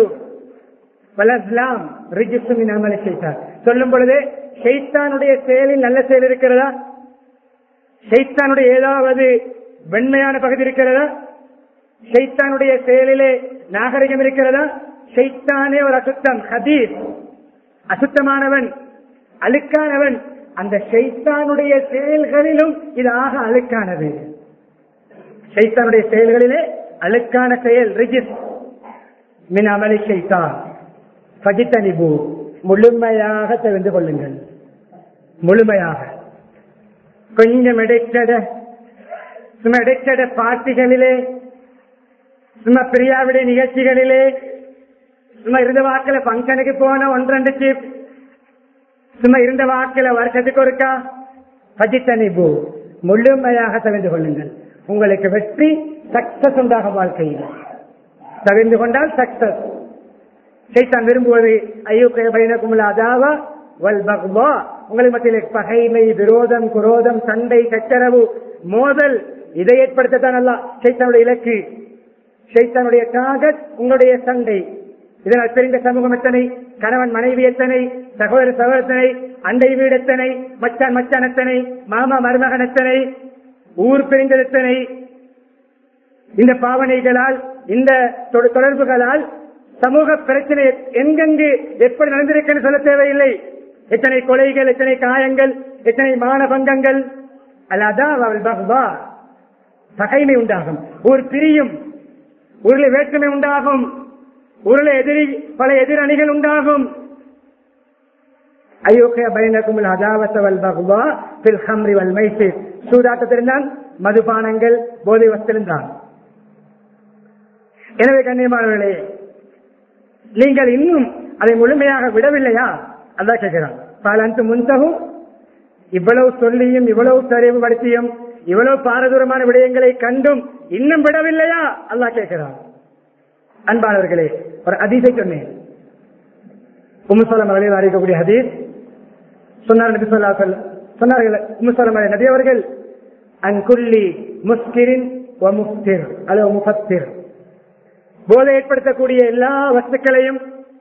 சொல்லும் பொழுது ஷைத்தானுடைய செயலில் நல்ல செயல் இருக்கிறதா, ஷைத்தானுடைய ஏதாவது வெண்மையான பகுதி இருக்கிறதா, ஷைத்தானுடைய செயலிலே நாகரிகம் இருக்கிறதா, ஷைத்தானே ஒரு அசுத்தம், ஹதீஸ், அசுத்தமானவன், அழுக்கானவன். அந்த ஷைத்தானுடைய செயல்களிலும் இது ஆக அழுக்கானது. ஷைத்தானுடைய செயல்களிலே அழுக்கான செயல் ரிஜிஸ் மின் அமலி ஷைத்தான் ஃபஜித்தனிபு, முழுமையாக தெரிந்து கொள்ளுங்கள். முழுமையாக கொஞ்சம் இடைச்சட சும்மா இடைச்சட பார்ட்டிகளிலே, சும்மா பிரியாவுடைய நிகழ்ச்சிகளிலே, சும்மா இருந்த வாக்கில பங்கனுக்கு போன ஒன்றண்டு சீப், சும்மா இருந்த வாக்கில வருஷத்துக்கு ஒருக்கா ஃபஜித்தனிபு, முழுமையாக தெரிந்து கொள்ளுங்கள். உங்களுக்கு வெற்றி, சக்சஸ் உண்டாக வாழ்க்கையில் தெரிந்து கொண்டால் சக்சஸ். ஷைத்தான் விரும்புவது ஐயோக்கிய பைனகுமுல் அதாவா வல் பக்வா, உங்களை மத்தியிலே பகைமை, விரோதம், குரோதம், சண்டை, சச்சரவு, மோதல், இதை ஏற்படுத்தத்தான் அல்ல ஷைத்தானுடைய இலக்கு. ஷைத்தானுடைய டார்கெட் உங்களுடைய சண்டை. இதனால் பிரிந்த சமூகம் எத்தனை, கணவன் மனைவி எத்தனை, சகோதர சகோதரத்தனை, அண்டை வீடு எத்தனை, மச்சான் மச்சான் எத்தனை, மாமா மருமகன் எத்தனை, ஊர் பிரிந்தது எத்தனை. இந்த பாவனைகளால், இந்த தொடர்புகளால் சமூக பிரச்சனை எங்கெங்கு எப்படி நடந்திருக்கிறது சொல்ல தேவையில்லை. எத்தனை கொலைகள், எத்தனை காயங்கள், எத்தனை மானபங்கங்கள். அல்லாதா பகைமை உண்டாகும், ஊர் பிரியும், ஊரில் வேற்றுமை உண்டாகும், ஊரில் எதிரி பல எதிரணிகள் உண்டாகும். ஐயோக்கிய பைனகுமுல் அதாவத வல் பக்வா ஃபில் ஹம்ரி வல் மைசிர், சூதாட்டத்தில்தான், மதுபானங்கள், போதை வஸ்திருந்தான். எனவே கண்ணியமானவர்களே, நீங்கள் இன்னும் அதை முழுமையாக விடவில்லையா? அதான் கேட்கிறான். பலந்து முந்தகும், இவ்வளவு சொல்லியும் இவ்வளவு தெளிவுபடுத்தியும் இவ்வளவு பாரதூரமான விடயங்களை கண்டும் இன்னும் விடவில்லையா? அல்லாஹ் கேட்கிறான். அன்பானவர்களே, ஒரு ஹதீஸை சொன்னேன். உம்மு ஸலமா அவர்கள் அறிவிக்கக்கூடிய ஹதீஸ் சொன்னார். நபி ஸல்லல்லாஹு அலைஹி வஸல்லம் சொன்னார்கள், உம்மு ஸலமா நபி அவர்கள், அன்குல்லி முஸ்கிரின் வ முஃப்திர் அல்லது முஃபத்திர், போதை ஏற்படுத்தக்கூடிய எல்லா வஸ்துக்களையும்,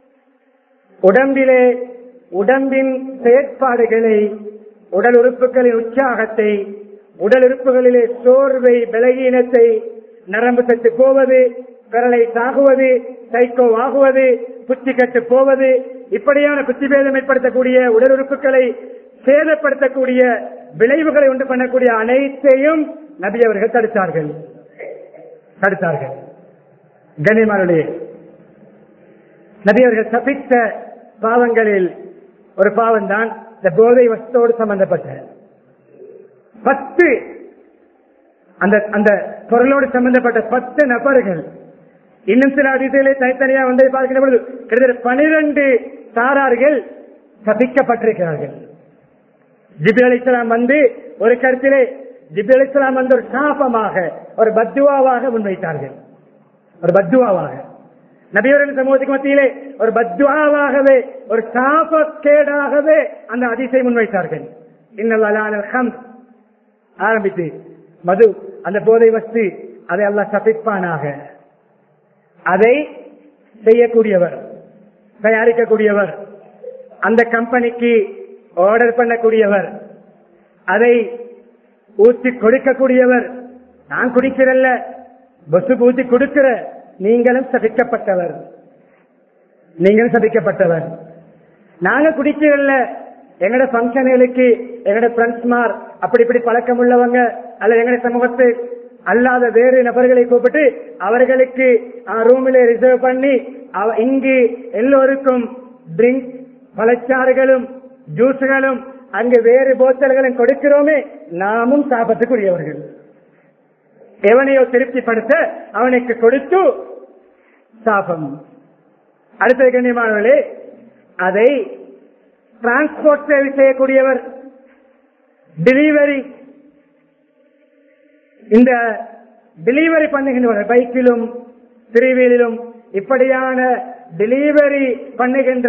உடம்பிலே உடம்பின் செயற்பாடுகளை, உடல் உறுப்புகளின் உற்சாகத்தை, உடல் உறுப்புகளிலே சோர்வை, பலகீனத்தை, நரம்பு சத்து போவது, விரலை தாகுவது, சைக்கோ ஆகுவது, புத்தி கட்டு போவது, இப்படியான புத்தி பேதம் ஏற்படுத்தக்கூடிய உடல் உறுப்புகளை சேதப்படுத்தக்கூடிய விளைவுகளை உண்டு பண்ணக்கூடிய அனைத்தையும் நபி அவர்கள் தடுத்தார்கள் தடுத்தார்கள் கண்ணியமானவர்களே, நபி அவர்கள் தப்பித்த பாவங்களில் ஒரு பாவம் தான் இந்த போதை வஸ்தோடு சம்பந்தப்பட்ட பத்து, அந்த அந்த பொருளோடு சம்பந்தப்பட்ட பத்து நபர்கள். இன்னும் சில அதிசயிலே தனித்தனியா வந்ததை பார்க்கிற பொழுது கிட்டத்தட்ட பனிரெண்டு சாரார்கள் தப்பிக்கப்பட்டிருக்கிறார்கள். ஜிப்ரீல் அலைஹிஸ்ஸலாம் வந்து ஒரு கருத்திலே ஜிப்ரீல் அலைஹிஸ்ஸலாம் வந்து ஒரு சாபமாக, ஒரு பத்துவாவாக முன்வைத்தார்கள். ஒரு பத்துவாவாக நபியவர்கள் சமூகத்துக்கு மத்தியிலே ஒரு பத்துவாவாகவே, ஒரு சாபக்கேடாகவே அந்த அதிசை முன்வைத்தார்கள். இன்னல் ஆரம்பித்து மது, அந்த போதை வஸ்து, அதை அல்லாஹ் சபிப்பானாக. அதை செய்யக்கூடியவர், தயாரிக்கக்கூடியவர், அந்த கம்பெனிக்கு ஆர்டர் பண்ணக்கூடியவர், அதை ஊற்றி கொடுக்கக்கூடியவர், நான் குடிக்கிறல்ல பஸ்ஸுக்கு ஊற்றி கொடுக்கிற நீங்களும் சபிக்கப்பட்டவர், நீங்களும் சபிக்கப்பட்டவர். நாங்க குடிக்கிறல்ல, எங்கட பங்கனுக்கு எங்கட பிரெண்ட்ஸ்மார் அப்படி இப்படி பழக்கம் உள்ளவங்க அல்ல எங்கட சமூகத்தை அல்லாத வேறு நபர்களை கூப்பிட்டு அவர்களுக்கு ரூமிலே ரிசர்வ் பண்ணி இங்கு எல்லோருக்கும் ட்ரிங்க், பழச்சாறுகளும் ஜூஸுகளும் அங்கு வேறு போத்தல்களும் கொடுக்கிறோமே, நாமும் சாபத்துக்குரியவர்கள். எவனையோ திருப்திப்படுத்த அவனுக்கு கொடுத்து சாபம். அடுத்த கண்ணியமானவர்களே, அதை டிரான்ஸ்போர்ட் சேவை செய்யக்கூடியவர், டெலிவரி, இந்த டெலிவரி பண்ணுகின்றவர் பைக்கிலும் திருவியிலும் இப்படியான டெலிவரி பண்ணுகின்ற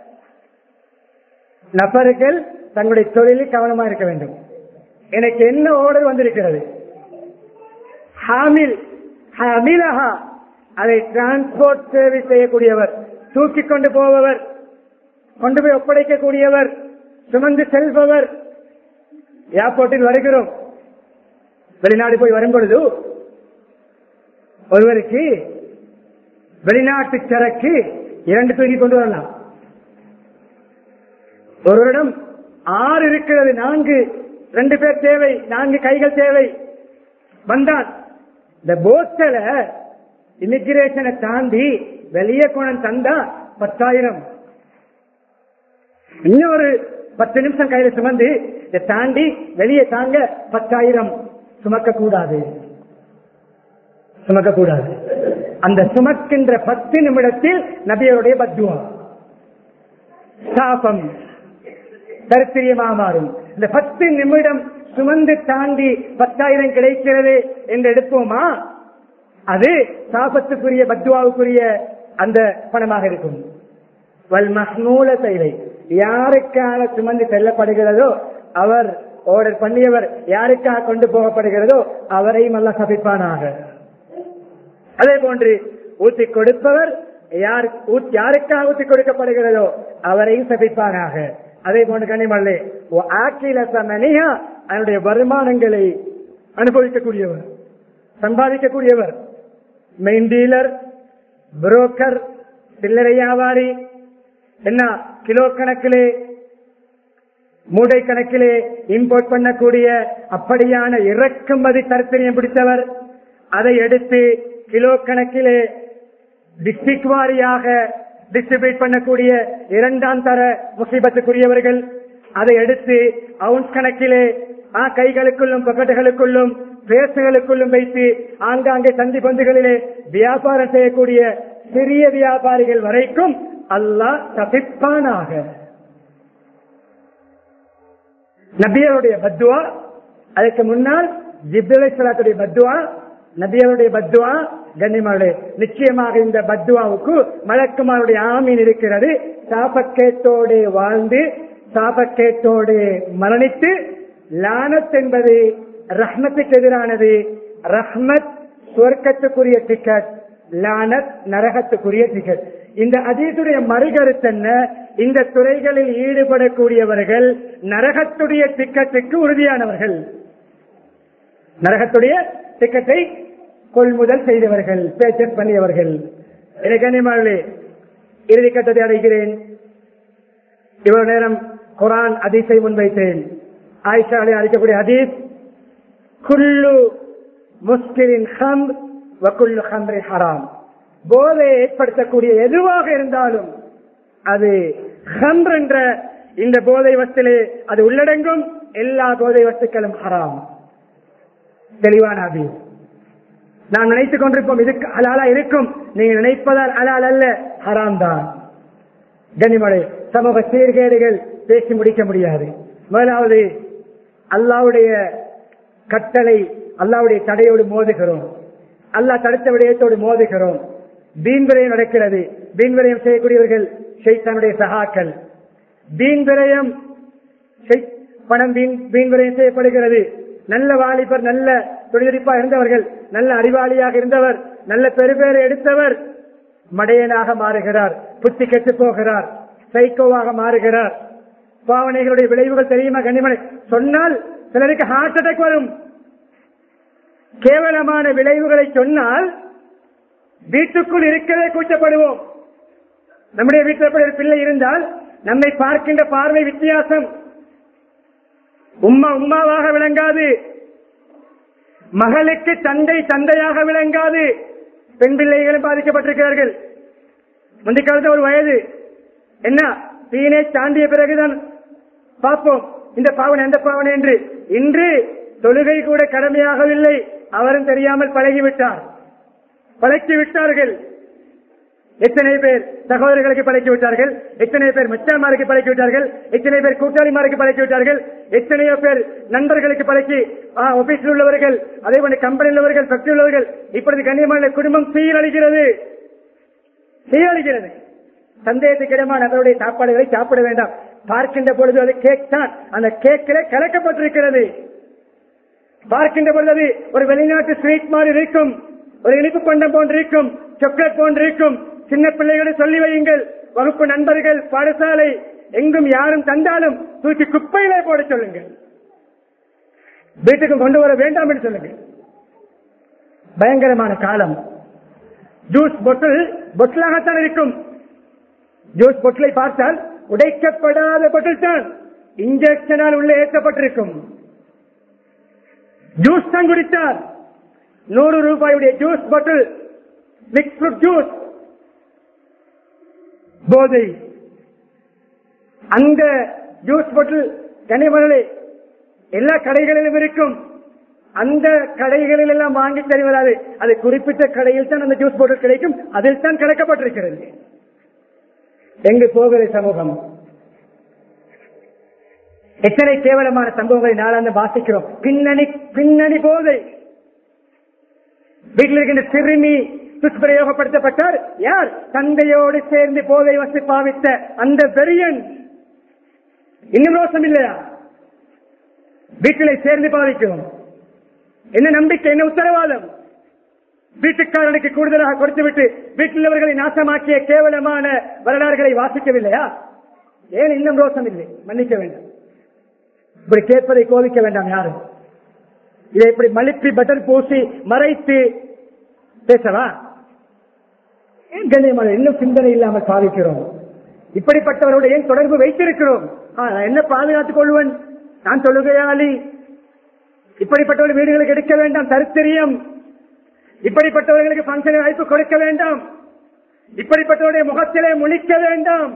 நபர்கள் தங்களுடைய தொழிலில் கவனமா இருக்க வேண்டும். எனக்கு என்ன ஆர்டர் வந்திருக்கிறது, ஹாமில் ஹாமிலஹா, அதை டிரான்ஸ்போர்ட் சர்வீஸ் செய்யக்கூடியவர், தூக்கி கொண்டு போபவர், கொண்டு போய் ஒப்படைக்கக்கூடியவர், சுமந்து செல்பவர். ஏர்போர்ட்டில் வருகிறோம், வெளிநாடு போய் வரும் பொழுது ஒருவருக்கு வெளிநாட்டு சரக்கு இரண்டு தூக்கி கொண்டு வரலாம். ஒருவரிடம் ஆறு இருக்கிறது, நான்கு, ரெண்டு பேர் தேவை, நான்கு கைகள் தேவை. வந்தான் இந்த போஸ்டல இமிகிரேஷனை தாண்டி வெளியே கொண்டு தந்தா பத்தாயிரம். இன்னொரு பத்து நிமிஷம் கையில சுமந்து இதை தாண்டி வெளியே தாங்க பத்தாயிரம். சுமக்க கூடாது, சுமக்க கூடாது. அந்த சுமக்கின்ற பத்து நிமிடத்தில் நபியருடைய பத்துவா சாபம் தரித்திரியமா மாறும். இந்த பத்து நிமிடம் சுமந்து தாண்டி பத்தாயிரம் கிடைக்கிறது என்று எடுப்போமா, அது சாபத்துக்குரிய பத்துவாவுக்குரிய அந்த பணமாக இருக்கும். வல் மஹ்மூல செயலை யாருக்காக சுமந்து செல்லப்படுகிறதோ அவர் ஆர்டர் பண்ணியவர், யாருக்காக கொண்டு போகப்படுகிறதோ அவரையும் அல்லாஹ் சபிப்பானாக. அதே போன்று ஊத்தி கொடுப்பவர் யார் யாருக்காக ஊத்தி கொடுக்கப்படுகிறதோ அவரையும் சபிப்பானாக. அதே போன்று கனிமல்லே அதனுடைய வருமானங்களை அனுபவிக்கக்கூடியவர், சம்பாதிக்கக்கூடியவர், மெயின் டீலர், புரோக்கர், சில்லறை வியாபாரி, என்ன கிலோ கணக்கிலே மூடை கணக்கிலே இம்போர்ட் பண்ணக்கூடிய அப்படியான இறக்குமதி தரத்திரியம் பிடித்தவர், அதை எடுத்து கிலோ கணக்கிலே டிஸ்ட்ரிக்ட் வாரியாக டிஸ்ட்ரிபியூட் பண்ணக்கூடிய இரண்டாம் தர முசீபத்துக்குரியவர்கள், அதை எடுத்து அவுன்ஸ் கணக்கிலே கைகளுக்குள்ளும் பக்கெட்டுகளுக்குள்ளும் பேசுகளுக்குள்ளும் வைத்து ஆங்காங்கே சந்தி பந்துகளிலே வியாபாரம் செய்யக்கூடிய சிறிய வியாபாரிகள் வரைக்கும் அல்லாஹ் தபிப்பானாக. நபியருடைய பத்துவா, அதற்கு முன்னால் ஜிப்ரீல் அலைஹிஸ்ஸலாத்துடைய பத்துவா, நபியருடைய பத்துவா. கண்ணியமானே, நிச்சயமாக இந்த பத்துவாவுக்கு மலக்குமாருடைய ஆமீன் இருக்கிறது. சாபக்கேட்டோடு வாழ்ந்து சாபக்கேட்டோடு மரணித்து, லானத் என்பது ரஹ்மத்துக்கு எதிரானது. ரஹ்மத் சுவர்க்கத்துக்குரிய டிக்கெட், லானத் நரகத்துக்குரிய டிக்கெட். இந்த ஹதீஸுடைய மறுகருத்து என்ன? இந்த துறைகளில் ஈடுபடக்கூடியவர்கள் நரகத்துடைய டிக்கெட்டுக்கு உறுதியானவர்கள், நரகத்துடைய டிக்கெட்டை கொள்முதல் செய்தவர்கள், பேச்சஸ் பண்ணியவர்கள். கண்ணியமானே, இறுதி கட்டத்தை அடைகிறேன். இவ்வளவு நேரம் குர்ஆன் ஹதீஸை முன்வைத்தேன். ஆயிஷா அளிக்கக்கூடிய ஹதீஸ், குல்லு முஸ்கிரின் ஹம்ர் வ குல்லு ஹம்ரின் ஹராம். போதை ஏற்படுத்தக்கூடிய எதுவாக இருந்தாலும் அது ஹம்ர் என்ற இந்த போதை வஸ்திலே அது உள்ளடங்கும். எல்லா போதை வஸ்துக்களும் ஹராம். தெளிவான ஹதீஸ். நாம் நினைத்துக் கொண்டிருப்போம் இதுக்கு ஹலாலா இருக்கும், நீங்க நினைப்பதால் ஹலால் அல்ல, ஹராம் தான். கனிமலை சமூக சீர்கேடுகள் பேசி முடிக்க முடியாது. முதலாவது அல்லாஹ்வுடைய கட்டளை, அல்லாஹ்வுடைய தடையோடு மோதுகிறோம், அல்லாஹ் தடுத்த விடயத்தோடு மோதுகிறோம். வீண் விரயம் நடக்கிறது. வீண் விரயம் செய்யக்கூடியவர்கள் ஷைத்தானுடைய சகாக்கள். வீண் விரயம் பணம் வீண் விரயம் செய்யப்படுகிறது. நல்ல வாலிபர், நல்ல தொழிலதிப்பா இருந்தவர்கள், நல்ல அறிவாளியாக இருந்தவர், நல்ல பெருபேரை எடுத்தவர் மடையனாக மாறுகிறார், புத்தி கெட்டு போகிறார், சைக்கோவாக மாறுகிறார். பாவனைகளுடைய விளைவுகள் தெரியுமா கண்ணிமனை? சொன்னால் சிலருக்கு ஹார்ட் அட்டாக் வரும். கேவலமான விளைவுகளை சொன்னால் வீட்டுக்குள் இருக்கவே கூச்சப்படுவோம். நம்முடைய வீட்டில் ஒரு பிள்ளை இருந்தால் நம்மை பார்க்கின்ற பார்வை வித்தியாசம். உம்மா உம்மாவாக விளங்காது, மகளுக்கு தந்தை தந்தையாக விளங்காது. பெண் பிள்ளைகளும் பாதிக்கப்பட்டிருக்கிறார்கள். முந்தைய காலத்தில் ஒரு வயது என்ன டீனேஜ் தாண்டிய பிறகுதான் பார்ப்போம் இந்த பாவனை எந்த பாவனை என்று. இன்று தொழுகை கூட கடமையாகவில்லை, அவரும் தெரியாமல் பழகிவிட்டார், பழக்கி விட்டார்கள். எத்தனை பேர் சகோதரர்களுக்கு பழக்கி விட்டார்கள், எத்தனை பேர் மச்சான்மாருக்கு பழக்கி விட்டார்கள், எத்தனை பேர் கூட்டாளிமாருக்கு பழக்கி விட்டார்கள், எத்தனையோ பேர் நண்பர்களுக்கு பழக்கி ஆபீஸில் உள்ளவர்கள், அதே போல கம்பெனியில் உள்ளவர்கள், ஃபேக்டரி உள்ளவர்கள், இப்பொழுது கண்ணியமான குடும்பம் சீரழிகிறது சீரழிகிறது சந்தேகத்துக்கு இடமான அவருடைய சாப்பாடுகளை சாப்பிட வேண்டாம். பார்க்கின்ற பொழுது அது கேக் தான், அந்த கேக்கிலே கலக்கப்பட்டிருக்கிறது. பார்க்கின்ற பொழுது அது ஒரு வெளிநாட்டு ஸ்வீட் மாதிரி இருக்கும், ஒரு இனிப்பு பண்டம் போன்று இருக்கும், சாக்லேட் போன்று இருக்கும். சின்ன பிள்ளைகளை சொல்லி வையுங்கள், வகுப்பு நண்பர்கள், பாடசாலை எங்கும் யாரும் தந்தாலும் தூக்கி குப்பையிலே போட சொல்லுங்கள், வீட்டுக்கு கொண்டு வர வேண்டாம் என்று சொல்லுங்கள். பயங்கரமான காலம். ஜூஸ் பொட்டில் பொட்டிலாகத்தான் இருக்கும். ஜூஸ் பொட்டிலை பார்த்தால் உடைக்கப்படாத பொட்டில் தான், இன்ஜெக்ஷனால் உள்ளே ஏற்றப்பட்டிருக்கும். ஜூஸ் தான் குடித்தார். நூறு ரூபாயுடைய juice bottle, mix fruit juice, போதை. அந்த ஜூஸ் பாட்டில் கனிமலை எல்லா கடைகளிலும் இருக்கும். அந்த கடைகளில் எல்லாம் வாங்கி தருவதாது, அது குறிப்பிட்ட கடையில் தான் அந்த ஜூஸ் பாட்டில் கிடைக்கும், அதில் தான் கலக்கப்பட்டிருக்கிறது. எங்கு போகிற சமூகம்? எத்தனை கேவலமான சம்பவங்களை நாளாந்து வாசிக்கிறோம். பின்னணி பின்னணி போதை. வீட்டில் இருக்கின்ற சிறுமி துஷ்பிரயோகப்படுத்தப்பட்டார். யார்? தந்தையோடு சேர்ந்து போதை வசி பாவித்த அந்த வெறியன். இன்னும் ரோசம் இல்லையா? வீட்டிலே சேர்ந்து பாவிக்கிறோம். என்ன நம்பிக்கை, என்ன உத்தரவாதம்? வீட்டுக்காரனுக்கு கூடுதலாக கொடுத்துவிட்டு வீட்டில் நாசமாக்கிய கேவலமான வரலாறுகளை வாசிக்கவில்லையா? ஏன் இன்னும் ரோசம் இல்லை? மன்னிக்க வேண்டும். இப்படி கேட்பதை கோபிக்க வேண்டாம் யாரும். இதை இப்படி மலிப்பி பட்டர் பூசி மறைத்து பேசவா? ஏன் கண்ணியமான இன்னும் சிந்தனை இல்லாமல் பாவிக்கிறோம்? இப்படிப்பட்டவரோட ஏன் தொடர்பு வைத்திருக்கிறோம்? என்ன பாதுகாத்துக் கொள்வன்? நான் தொழுகையாளி. இப்படிப்பட்டவர்கள் வீடுகளுக்கு எடுக்க வேண்டாம், தரித்திரியம். இப்படிப்பட்டவர்களுக்கு பங்கன் வாய்ப்பு கொடுக்க வேண்டாம். இப்படிப்பட்டவருடைய முகத்திலே முழிக்க வேண்டாம்,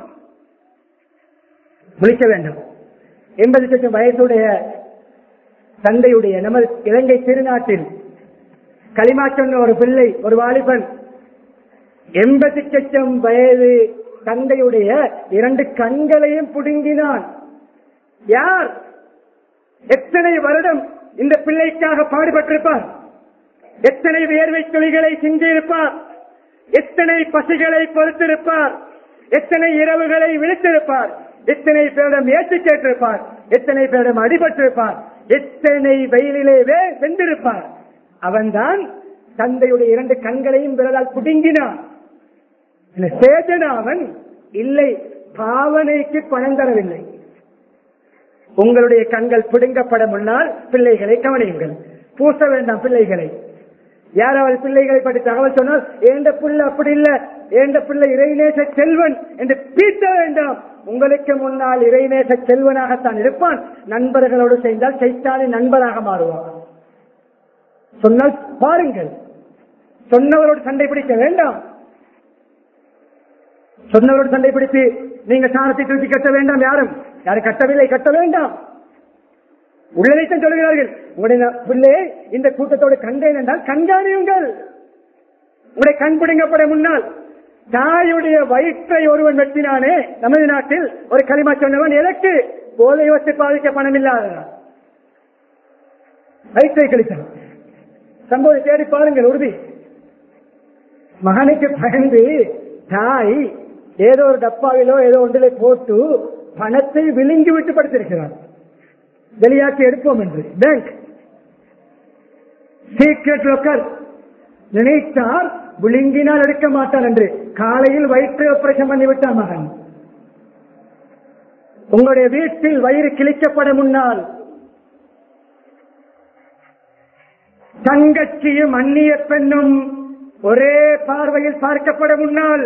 முழிக்க வேண்டாம். எண்பது லட்சம் வயசுடைய தந்தையுடைய நமது இலங்கை திருநாட்டில் களிமா சொன்ன ஒரு பிள்ளை, ஒரு வாலிபன், எண்பது லட்சம் வயது தந்தையுடைய இரண்டு கண்களையும் புடுங்கினான். யார்? எத்தனை வருடம் இந்த பிள்ளைக்காக பாடுபட்டிருப்பார், எத்தனை வேர்வை துளிகளை சிந்தியிருப்பார், எத்தனை பசிகளை பொறுத்திருப்பார், எத்தனை இரவுகளை விழித்திருப்பார், எத்தனை பேரிடம் ஏற்றி கேட்டிருப்பார், எத்தனை பேரிடம் அடிபட்டிருப்பார், எத்தனை வெயிலிலே வெந்திருப்பார். அவன்தான் தந்தையுடைய இரண்டு கண்களையும் விரலால் புடுங்கினான். சேதனாவன் இல்லை, பாவனைக்கு பணம் தரவில்லை. உங்களுடைய கண்கள் பிடுங்கப்பட முன்னால் பிள்ளைகளை கவனியுங்கள். பூச வேண்டாம் பிள்ளைகளை. யாராவது பிள்ளைகளை பற்றி தகவல் சொன்னால் ஏண்ட பிள்ளை அப்படி இல்லை, ஏண்ட பிள்ளை இறைநேச செல்வன் என்று பீட்ட வேண்டாம். உங்களுக்கு முன்னால் இறைநேச செல்வனாகத்தான் இருப்பான். நண்பர்களோடு சேர்ந்தால் சைத்தானின் நண்பராக மாறுவான். சொன்னால் பாருங்கள். சொன்னவரோடு சண்டை பிடிக்க வேண்டாம். சொன்னவரோடு சண்டை பிடித்து நீங்க சாணத்தை தூக்கி கட்ட வேண்டாம். யாரும் யாரும் கட்டவில்லை, கட்ட வேண்டாம். உள்ளதைத்தான் சொல்கிறார்கள். உங்களுடைய பிள்ளையை இந்த கூட்டத்தோடு கண்டேன் என்றால் கண்காணியுங்கள். உங்களுடைய கண் பிடுங்கப்பட முன்னால் தாயுடைய வயிற்றை ஒருவன் வெட்டினானே நமது நாட்டில், ஒரு களிமா சொன்னவன் எனக்கு போதை வச்சு பாதிக்க பணம் இல்லாததான் வயிற்றை கழித்தான். சம்பவத்தை தேடி பாருங்கள். உறுதி. மகனுக்கு பயந்து தாய் ஏதோ ஒரு டப்பாவிலோ ஏதோ ஒன்றிலே போட்டு பணத்தை விழுங்கி விட்டு படுத்திருக்கிறார். வெளியாக்கி எடுப்போம் என்று பேங்க் சீக்ரெட் லோக்கர் நினைத்தார், விழுங்கினால் எடுக்க மாட்டான் என்று காலையில் வயிற்று ஆபரேஷன் பண்ணிவிட்டார் மகன். உங்களுடைய வீட்டில் வயிறு கிழிக்கப்பட முன்னால் தங்கச்சியும் அந்நிய பெண்ணும் ஒரே பார்வையில் பார்க்கப்பட முன்னால்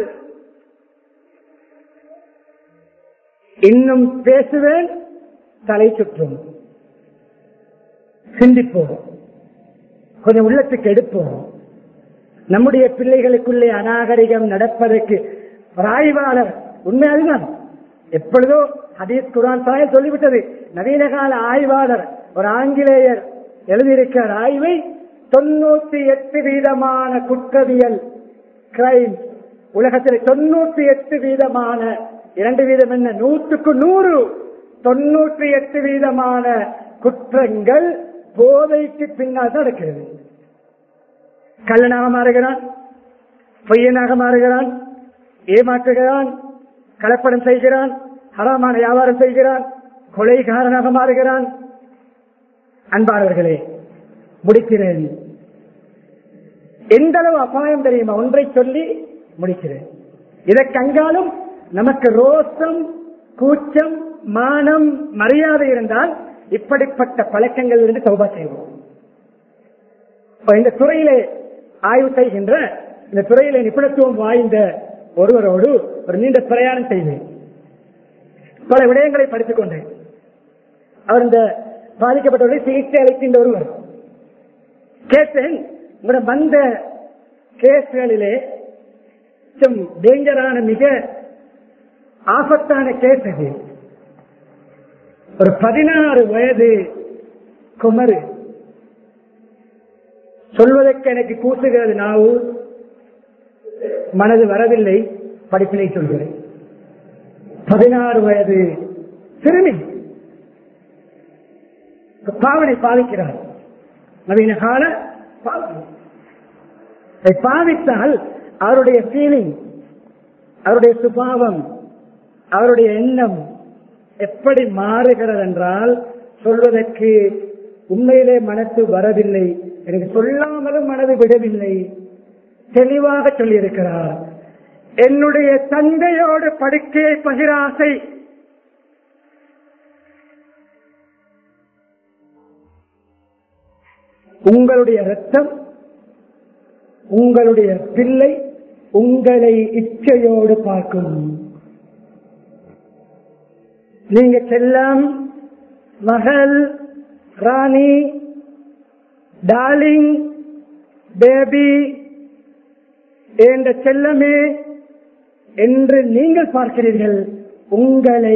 இன்னும் பேசுவேன், தலை சுற்றும். சிந்திப்போம், கொஞ்சம் உள்ளத்துக்கு எடுப்போம். நம்முடைய பிள்ளைகளுக்குள்ளே அநாகரிகம் நடப்பதற்கு ஒரு ஆய்வாளர், உண்மை அதுதான், எப்பொழுதோ ஹதீஸ் குர்ஆன் சாயல் சொல்லிவிட்டது. நவீன கால ஆய்வாளர் ஒரு ஆங்கிலேயர் எழுதியிருக்கிற ஆய்வை தொண்ணூத்தி எட்டு வீதமான குற்றவியல் கிரைம் உலகத்தில் தொண்ணூத்தி எட்டு வீதமான இரண்டு வீதம் என்ன, நூற்றுக்கு நூறு தொன்னூற்றி எட்டு வீதமான குற்றங்கள் போதைக்கு பின்னால் நடக்கிறது. கள்ளனாக மாறுகிறான், பொய்யனாக மாறுகிறான், ஏமாற்றுகிறான், கலப்படம் செய்கிறான், ஹராமான வியாபாரம் செய்கிறான், கொலைகாரனாக மாறுகிறான். அன்பானவர்களே, முடிக்கிறேன். எந்த அளவு அபாயம் தெரியுமா? ஒன்றை சொல்லி முடிக்கிறேன். இதற்கு அங்காலும் நமக்கு ரோசம், கூச்சம், மானம், மரியாதை இருந்தால் இப்படிப்பட்ட பழக்கங்கள் இருந்து தௌபா செய்வோம். இந்த துறையிலே ஆய்வு செய்கின்ற, இந்த துறையிலே நிபுணத்துவம் வாய்ந்த ஒருவரோடு ஒரு நீண்ட பிரயாணம் செய்தேன். பல விடயங்களை படித்துக் கொண்டேன். அவர் இந்த பாதிக்கப்பட்டவர்களை சிகிச்சை அளிக்கின்ற ஒருவர். கேட்டேன், உங்களோட வந்த கேஸ்களிலே டேஞ்சரான, மிக ஆபத்தான கேஸ் அது. ஒரு பதினாறு வயது குமரு, சொல்வதற்கு எனக்கு கூசுகிறது நாவு, மனது வரவில்லை, படிப்பினை சொல்கிறேன். பதினாறு வயது சிறுமி பாவனை பாவிக்கிறார். நவீன கால பாவித்தால் அவருடைய ஃபீலிங், அவருடைய சுபாவம், அவருடைய எண்ணம் எப்படி மாறுகிறது என்றால் சொல்வதற்கு உண்மையிலே மனசு வரவில்லை. எனக்கு சொல்லாமலும் மனது விடவில்லை. தெளிவாக சொல்லியிருக்கிறார், என்னுடைய தந்தையோடு படுக்கையை பகிர ஆசை. உங்களுடைய ரத்தம், உங்களுடைய பிள்ளை உங்களை இச்சையோடு பார்க்கும். நீங்க செல்லம், மகள், ராணி, டார்லிங், பேபி, என்ற செல்லமே என்று நீங்கள் பார்க்கிறீர்கள். உங்களை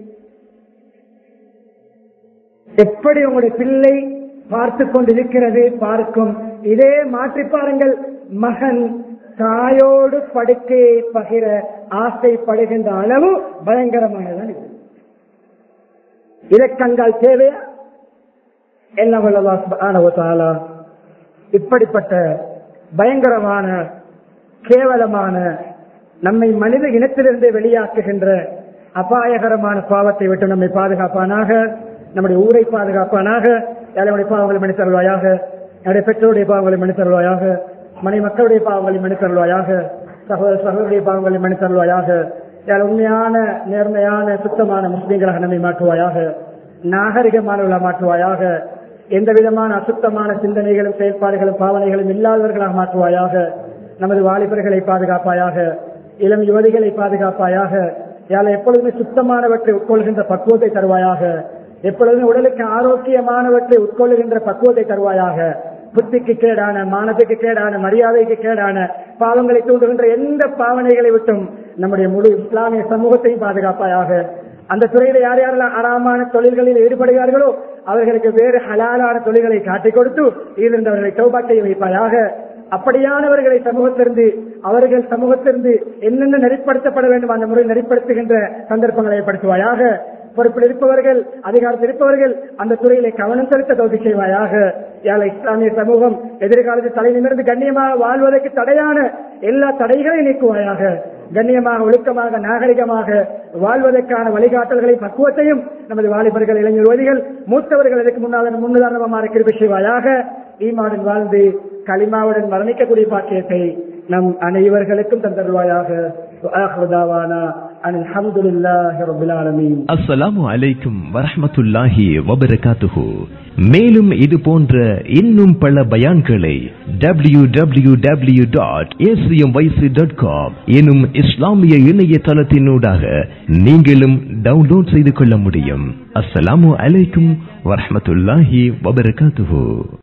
எப்படி உங்களுடைய பிள்ளை பார்த்து கொண்டிருக்கிறது பார்க்கும். இதே மாற்றி பாருங்கள், மகன் தாயோடு படுக்கையை பகிர ஆசைப்படுகின்ற அளவு பயங்கரமானதான் இது. இதற்கங்கால் தேவையா? என்ன வல்லல்லாஹ் சுப்ஹானஹு வ தஆலா இப்படிப்பட்ட பயங்கரமான, கேவலமான, நம்மை மனித இனத்திலிருந்து வெளியாக்குகின்ற அபாயகரமான பாவத்தை விட்டு நம்மை பாதுகாப்பானாக, நம்முடைய ஊரை பாதுகாப்பானாக. நம்முடைய பாவங்களை மன்னித்தருள்வாயாக, நம்முடைய பெற்றோருடைய பாவங்களை மன்னித்தருள்வாயாக, மனை மக்களுடைய பாவங்களை மன்னித்தருள்வாயாக, சகோதர சகோதரிய பாவங்களை மன்னித்தருள்வாயாக. உண்மையான, நேர்மையான, சுத்தமான முஸ்லீம்களாக நம்மை மாற்றுவாயாக, நாகரிகமானவர்களாக மாற்றுவாயாக, எந்த விதமான அசுத்தமான சிந்தனைகளும் செயல்பாடுகளும் பாவனைகளும் இல்லாதவர்களாக மாற்றுவாயாக. நமது வாலிபர்களை பாதுகாப்பாயாக, இளம் யுவதிகளை பாதுகாப்பாயாக. யாழ் எப்பொழுதுமே சுத்தமானவற்றை உட்கொள்கின்ற பக்குவத்தை தருவாயாக. எப்பொழுதுமே உடலுக்கு ஆரோக்கியமானவற்றை உட்கொள்ளுகின்ற பக்குவத்தை தருவாயாக. புத்திக்கு கேடான, மானத்துக்கு கேடான, மரியாதைக்கு கேடான பாவங்களை தூண்டுகின்ற எந்த பாவனைகளை விட்டும் நம்முடைய முழு இஸ்லாமிய சமூகத்தையும் பாதுகாப்பாயாக. அந்த துறையில யார் யாரெல்லாம் அறாமான தொழில்களில் ஈடுபடுகிறார்களோ அவர்களுக்கு வேறு ஹலாலான தொழில்களை காட்டிக் கொடுத்து இதிலிருந்து அவர்களை தௌபா செய்ய வைப்பாயாக. அப்படியானவர்களை சமூகத்திலிருந்து, அவர்கள் சமூகத்திலிருந்து என்னென்ன நெறிப்படுத்தப்பட வேண்டும் அந்த முறை நெறிப்படுத்துகின்ற சந்தர்ப்பங்களை ஏற்படுத்துவாயாக. பொறுப்பில் இருப்பவர்கள், அதிகாரத்தில் இருப்பவர்கள் அந்த துறையிலே கவனம் செலுத்த தௌஃபீக் செய்வாயாக. யாழ் இஸ்லாமிய சமூகம் எதிர்காலத்தில் தலை நிமிர்ந்து கண்ணியமாக வாழ்வதற்கு தடையான எல்லா தடைகளையும் நீக்குவாயாக. கண்ணியமாக, ஒழுக்கமாக, நாகரிகமாக வாழ்வதற்கான வழிகாட்டல்களை, பக்குவத்தையும் நமது வாலிபர்கள், இளைஞர் யுவதிகள், மூத்தவர்கள் இதற்கு முன்னால் முன்னுதாரணமாக கிருபை செய்வாயாக. ஈமாவுடன் வாழ்ந்து கலிமாவுடன் மரணிக்கக்கூடிய பாக்கியத்தை நம் அனைவர்களுக்கும் தந்தருவாயாக. அஸ்ஸலாமு அலைக்கும் வரஹ்மத்துல்லாஹி வபரகாத்துஹு. மேலும் இது போன்ற இன்னும் பல பயான்களை W W W dot A C M Y C dot com எனும் இஸ்லாமிய இணையதளத்தினூடாக நீங்களும் டவுன்லோட் செய்து கொள்ள முடியும். அஸ்ஸலாமு அலைக்கும் வரஹ்மத்துல்லாஹி வபரகாத்துஹு.